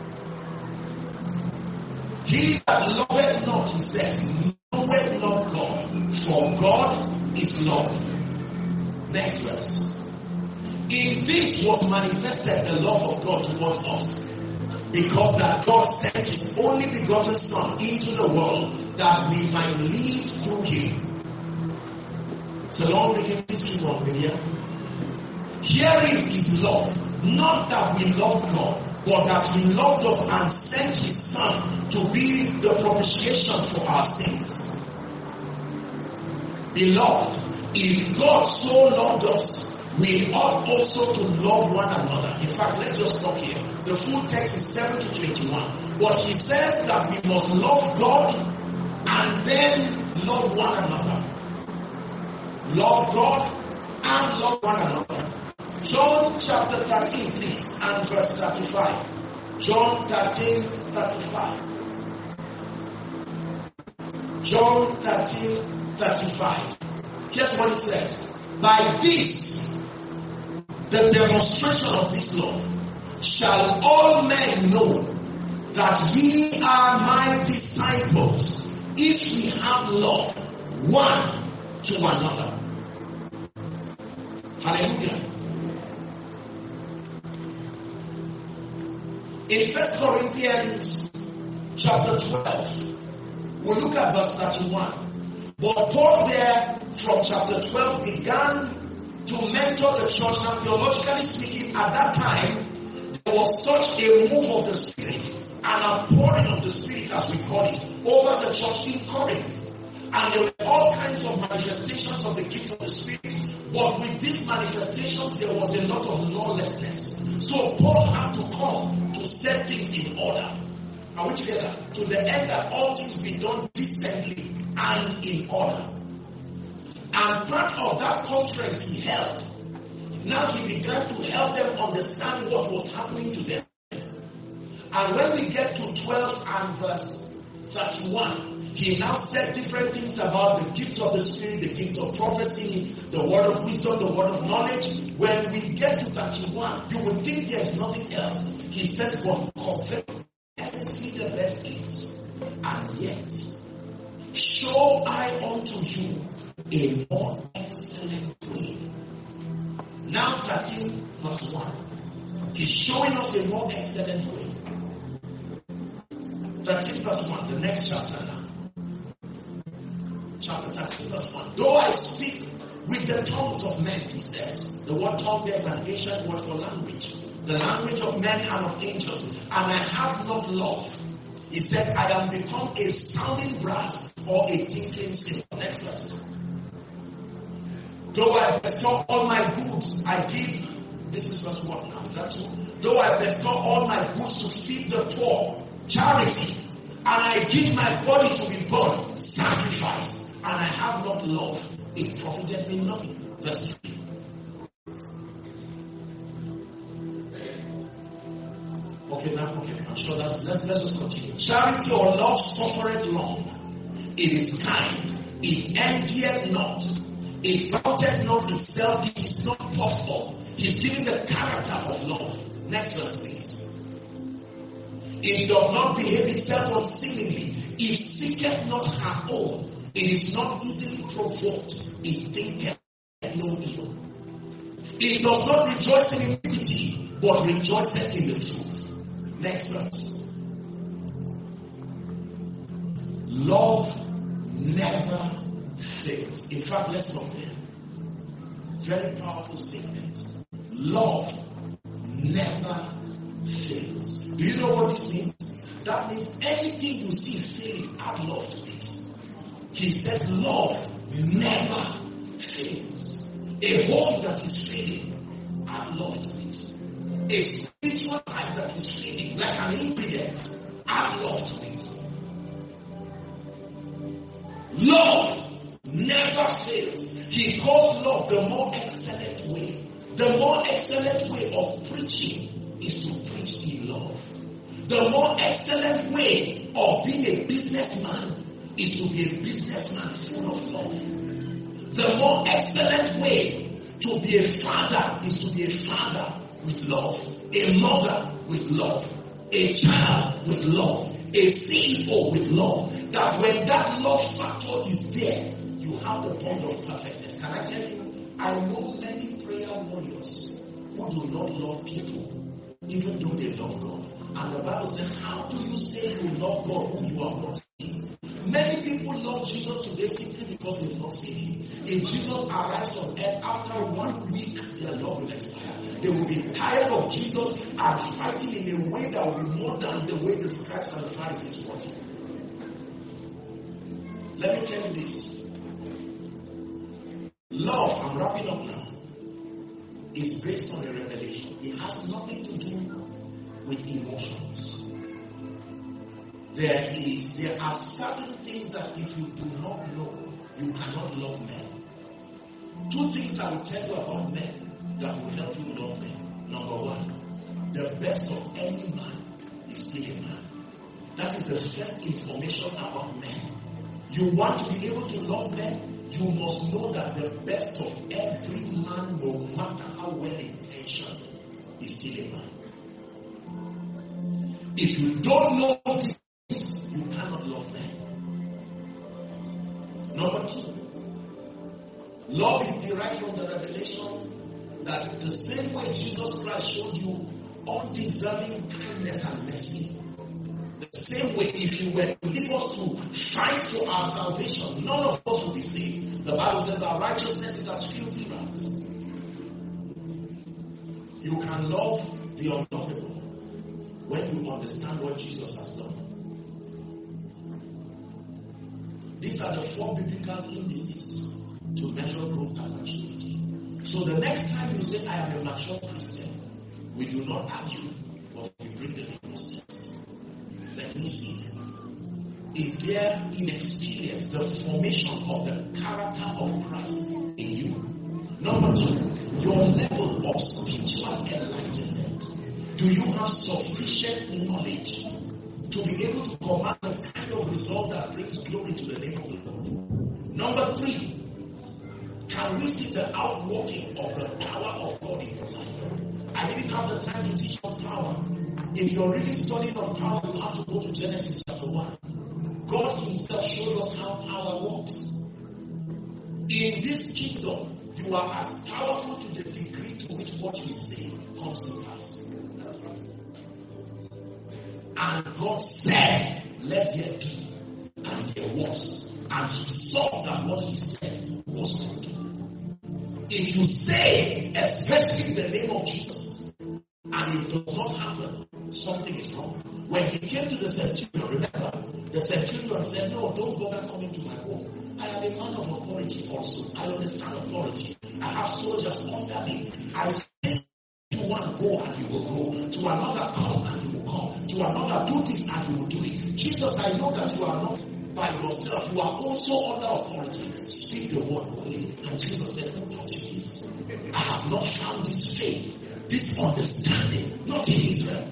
He that loveth not, he says, knoweth not God, for God is love. Next verse. In this was manifested the love of God towards us, because that God sent his only begotten Son into the world that we might live through him. So long reading this one, William. Herein is love, not that we love God, but that he loved us and sent his Son to be the propitiation for our sins. Beloved, if God so loved us, we ought also to love one another. In fact, let's just stop here. The full text is seven to twenty-one. But he says that we must love God and then love one another. Love God and love one another. John chapter thirteen, please, and verse thirty-five. John thirteen, thirty-five. John thirteen, thirty-five. Here's what it says. By this, the demonstration of this love, shall all men know that ye are my disciples, if ye have love one to another. Hallelujah. In First Corinthians chapter twelve, we'll look at verse thirty-one. But Paul there from chapter twelve began to mentor the church. Now, theologically speaking, at that time, there was such a move of the Spirit, an outpouring of the Spirit, as we call it, over the church in Corinth. And there were all kinds of manifestations of the gift of the Spirit. But with these manifestations, there was a lot of lawlessness. So Paul had to come to set things in order. Are we together? To the end that all things be done decently and in order. And part of that conference he held, now he began to help them understand what was happening to them. And when we get to twelve and verse thirty-one, he now said different things about the gifts of the Spirit, the gift of prophecy, the word of wisdom, the word of knowledge. When we get to thirty-one, you would think there's nothing else. He says, but confess and see the best gifts, and yet show I unto you a more excellent way. Now thirteen verse one. He's showing us a more excellent way. thirteen verse one, the next chapter now. Chapter thirteen verse one. Though I speak with the tongues of men, he says. The word tongue there is an ancient word for language. The language of men and of angels. And I have not love. He says, I am become a sounding brass or a tinkling cymbal. Next verse. Though I bestow all my goods, I give. This is verse one now. Is that true? Though I bestow all my goods to feed the poor, charity, and I give my body to be burned, sacrifice, and I have not love, it profited me nothing. Verse three. Okay, now, okay, I'm sure that's, let's, let's just continue. Charity or love suffereth long. It is kind. It envieth not. It vaunteth not itself. It is not puffed. He's giving the character of love. Next verse, please. It doth not behave itself unseemingly. It seeketh not her own. It is not easily provoked. It thinketh no evil. It does not rejoice in iniquity, but rejoiceth in the truth. Next verse. Love never fails. In fact, let's stop there. Very powerful statement. Love never fails. Do you know what this means? That means anything you see failing, add love to it. He says love never fails. A home that is failing, add love to it. A spiritual life that is failing, like an ingredient, add love to it. Love never fails. He calls love the more excellent way. The more excellent way of preaching is to preach in love. The more excellent way of being a businessman is to be a businessman full of love. The more excellent way to be a father is to be a father with love, a mother with love, a child with love, a C E O with love. That when that love factor is there, you have the bond of perfectness. Can I tell you? I know many prayer warriors who do not love people, even though they love God. And the Bible says, how do you say you love God whom you have not seen? Many people love Jesus today simply because they have not seen him. If Jesus arrives on earth after one week, their love will expire. They will be tired of Jesus and fighting in a way that will be more than the way the scribes and the Pharisees fought him. Let me tell you this. Love, I'm wrapping up now, is based on a revelation. It has nothing to do with emotions. There is, there are certain things that if you do not know, you cannot love men. Two things I will tell you about men that will help you love men. Number one, the best of any man is still a man. That is the first information about men. You want to be able to love men, you must know that the best of every man, no matter how well intentioned, is still a man. If you don't know this, you cannot love men. Number two, love is derived from the revelation that the same way Jesus Christ showed you undeserving kindness and mercy, the same way if you were to leave us to fight for our salvation, none of us will be saved. The Bible says that righteousness is as filthy rags. You can love the unlovable when you understand what Jesus has done. These are the four biblical indices to measure growth and maturity. So the next time you say, I am a mature Christian, we do not argue, but we bring the litmus test. Let me see. Is there inexperience, the formation of the character of Christ in you? Number two, your level of spiritual enlightenment. Do you have sufficient knowledge to be able to command the kind of result that brings glory to the name of the Lord? Number three, can we see the outworking of the power of God in your life? I didn't have the time to teach on power. If you're really studying on power, you have to go to Genesis chapter one. God himself showed us how power works. In this kingdom, you are as powerful to the degree to which what you say comes to pass. That's right. And God said, let there be, and there was. And he saw that what he said was good. If you say, especially in the name of Jesus, and it does not happen, something is wrong. When he came to the centurion, remember, the centurion said, no, don't bother coming to my home. I am a man of authority also. I understand authority. I have soldiers under me. I say to one, go and you will go. To another, come and you will come. To another, do this and you will do it. Jesus, I know that you are not by yourself. You are also under authority. Speak the word only. And Jesus said, don't touch this. I have not found this faith, this understanding, not in Israel.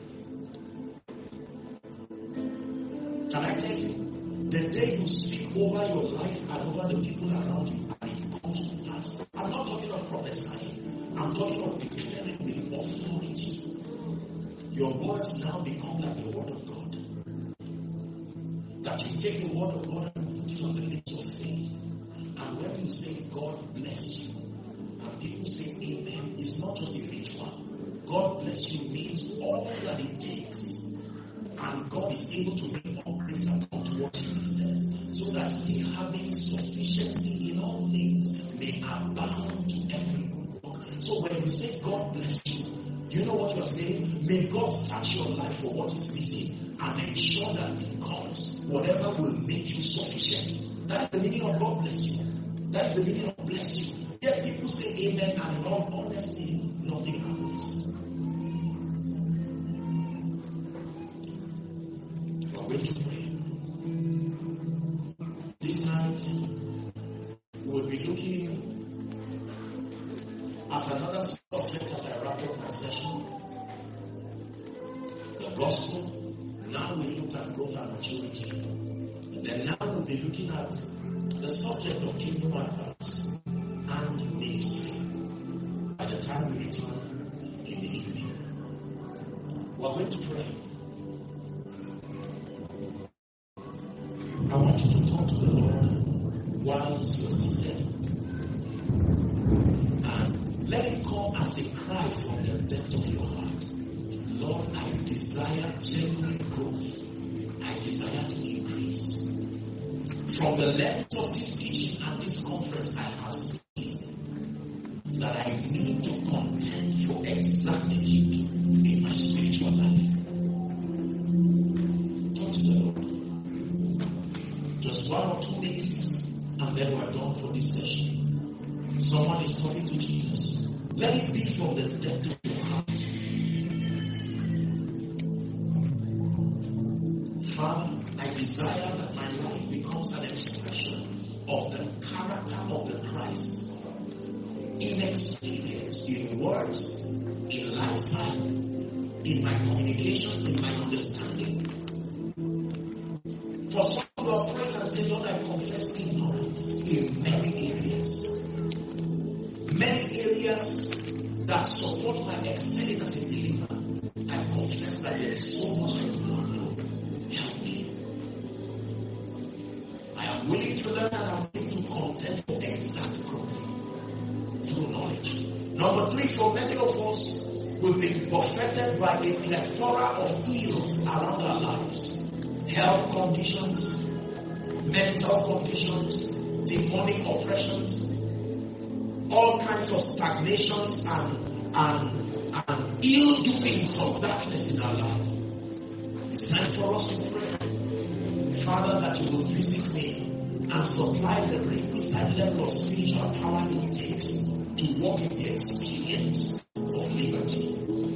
Can I tell you, the day you speak over your life and over the people around you, and it comes to pass. I'm not talking of prophesying. I'm talking of declaring with authority. Your words now become like the word of God. That you take the word of God and put it on the lips of faith. And when you say, God bless you, and people say amen, it's not just a ritual. God bless you means all that it takes. And God is able to bring all grace upon to what he says, so that he, having sufficiency in all things, may abound to every good work. So when you say God bless you, you know what you are saying? May God search your life for what is missing and ensure that it comes. Whatever will make you sufficient. That is the meaning of God bless you. That is the meaning of bless you. Yet people say amen, and in all honesty, nothing happens. We are going to pray. This night, we will be looking at another subject as I wrap up my session. The gospel. Now we look at growth and maturity. And then now we'll be looking at the subject of kingdom advance. time we return in the evening. We're going to pray. I want you to talk to the Lord whilst you're seated. And let it come as a cry from the depth of your heart. Lord, I desire genuine growth. I desire to increase. From the length of this teaching and this conference, I have seen that I need to contend for exactitude in my spiritual life. Talk to the Lord. Just one or two minutes, and then we're done for this session. Someone is talking to Jesus. Let it be from the depth of your heart. Father, I desire that my life becomes an expression of the character of the Christ in experience, in words, in lifestyle, in my communication, in my understanding. For some who are praying and say, Lord, I confess ignorance in many areas. Many areas that support my excelling as a believer. I confess that there is so much I do not know. Help me. I am willing to learn and I'm willing to contend for exact growth through knowledge. Number three, for many of us, we've been buffeted by a plethora of ills around our lives. Health conditions, mental conditions, demonic oppressions, all kinds of stagnations and, and, and ill doings of darkness in our life. It's time for us to pray. Father, that you will visit me and supply the requisite level of spiritual power it takes to walk in the experience of liberty.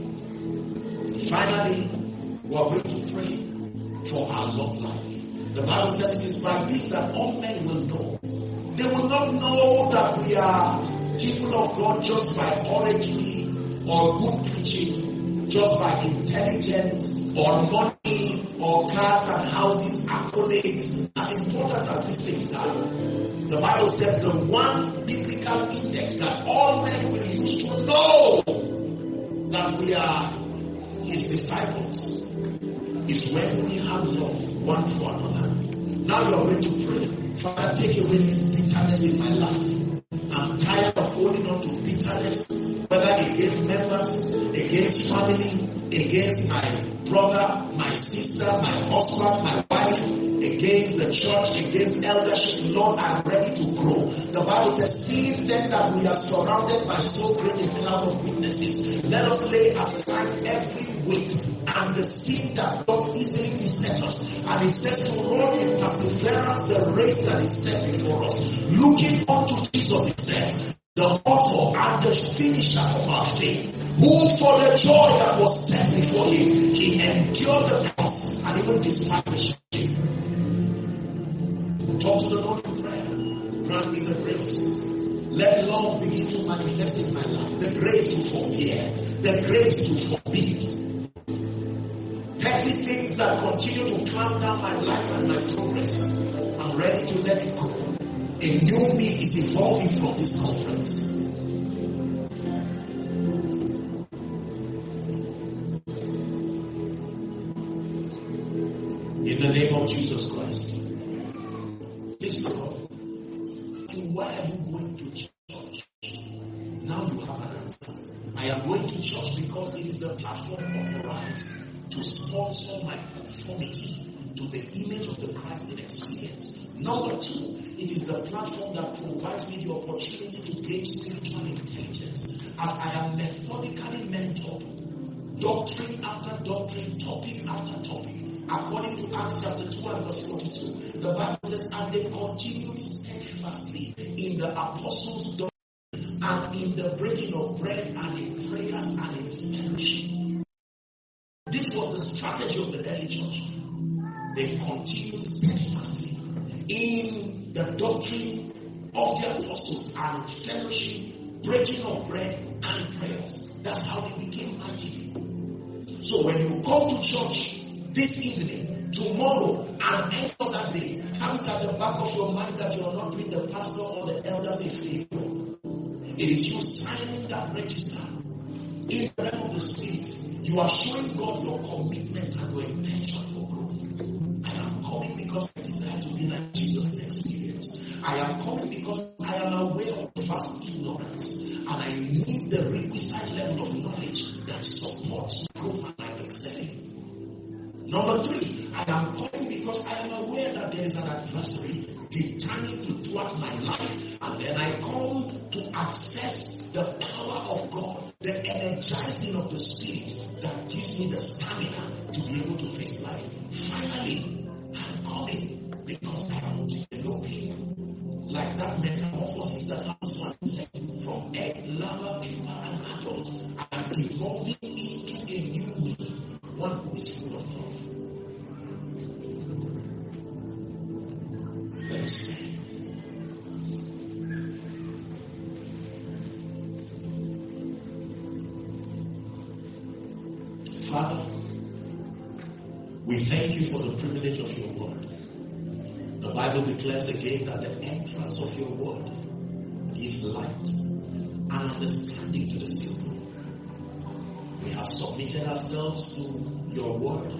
Finally, we are going to pray for our long life. The Bible says it is by this that all men will know. They will not know that we are people of God just by oratory or good preaching, just by intelligence or money or cars and houses, accolades. As important as these things are, the Bible says the one biblical index that all men will use to know that we are his disciples is when we have love one for another. Now you are going to pray. Father, take away this bitterness in my life. I'm tired of holding on to bitterness, whether against members, against family, against my brother, my sister, my husband, my wife, against the church, against eldership. Lord, I'm ready to grow. The Bible says, seeing then that we are surrounded by so great a cloud of witnesses, let us lay aside every weight and the sin that doth easily beset us. And it says to run in perseverance the race that is set before us. Looking unto Jesus, it says, the author and the finisher of our faith, who for the joy that was set before him, he endured the cross and even despised the shame. Talk to the Lord in prayer. Grant me the grace. Let love begin to manifest in my life. The grace to forbear. The grace to forbid. Petty things that continue to calm down my life and my progress. I'm ready to let it go. A new me is evolving from this conference. In the name of Jesus Christ. Please go. Why are you going to church? Now you have an answer. I am going to church because it is the platform of Christ to sponsor my conformity to the image of the Christ in experience. Number two, it is the platform that provides me the opportunity to gain spiritual intelligence as I am methodically mentored, doctrine after doctrine, topic after topic. According to Acts chapter two and verse forty-two, the Bible says, and they continued steadfastly in the apostles' doctrine and in the breaking of bread and in prayers and in fellowship. This was the strategy of the early church. They continued steadfastly in the doctrine of the apostles and fellowship, breaking of bread and prayers. That's how they became mighty. So when you come to church this evening, tomorrow, and any other day, have it at the back of your mind that you are not doing the pastor or the elders a favor. It is you signing that register in the realm of the Spirit. You are showing God your commitment and your intention for growth. I am coming because I desire to be like Jesus in experience. I am coming because I am aware of vast ignorance and I need the requisite level of knowledge that supports growth and I'm excelling. Number three, I am coming because I am aware that there is an adversary determined to thwart my life, and then I come to access the power of God, the energizing of the Spirit that gives me the stamina to be able to face life. Finally, I'm coming because I am developing like that metamorphosis that happens one said from egg, larva, pupa, and adult. I am evolving into a new me, one who is full of love. Let us pray. Father, we thank you for the privilege of your word. The Bible declares again that the entrance of your word gives light and understanding to the simple. We have submitted ourselves to your word.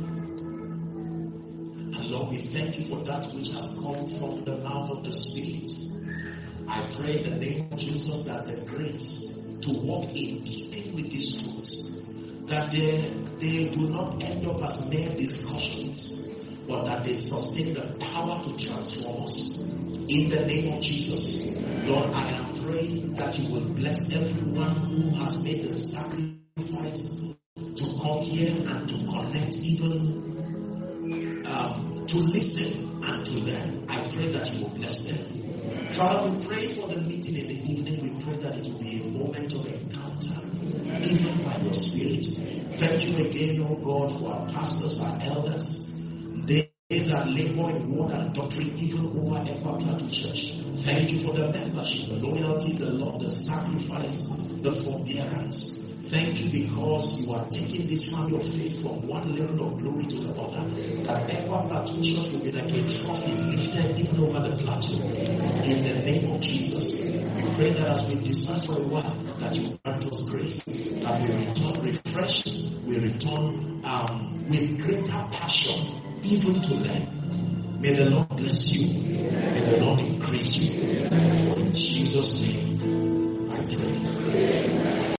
And Lord, we thank you for that which has come from the mouth of the Spirit. I pray in the name of Jesus that the grace to walk in keeping with these truths, that they, they do not end up as mere discussions, but that they sustain the power to transform us. In the name of Jesus, Lord, I am praying that you will bless everyone who has made the sacrifice to come here and to connect, even um, to listen and to learn. I pray that you will bless them. Father, we pray for the meeting in the evening. We pray that it will be a moment of encounter, even by your Spirit. Thank you again, oh God, for our pastors, our elders. They that labor in word and doctrine, even over Equa Plateau Church. Thank you for the membership, the loyalty, the love, the sacrifice, the forbearance. Thank you because you are taking this family of faith from one level of glory to the other. That Equa Plateau Church will be like a trophy lifted even over the plateau. In the name of Jesus, we pray that as we discuss for a while, that you grant us grace, that we return refreshed, we return um, with greater passion, even to learn. May the Lord bless you. May the Lord increase you. For in Jesus' name, I pray.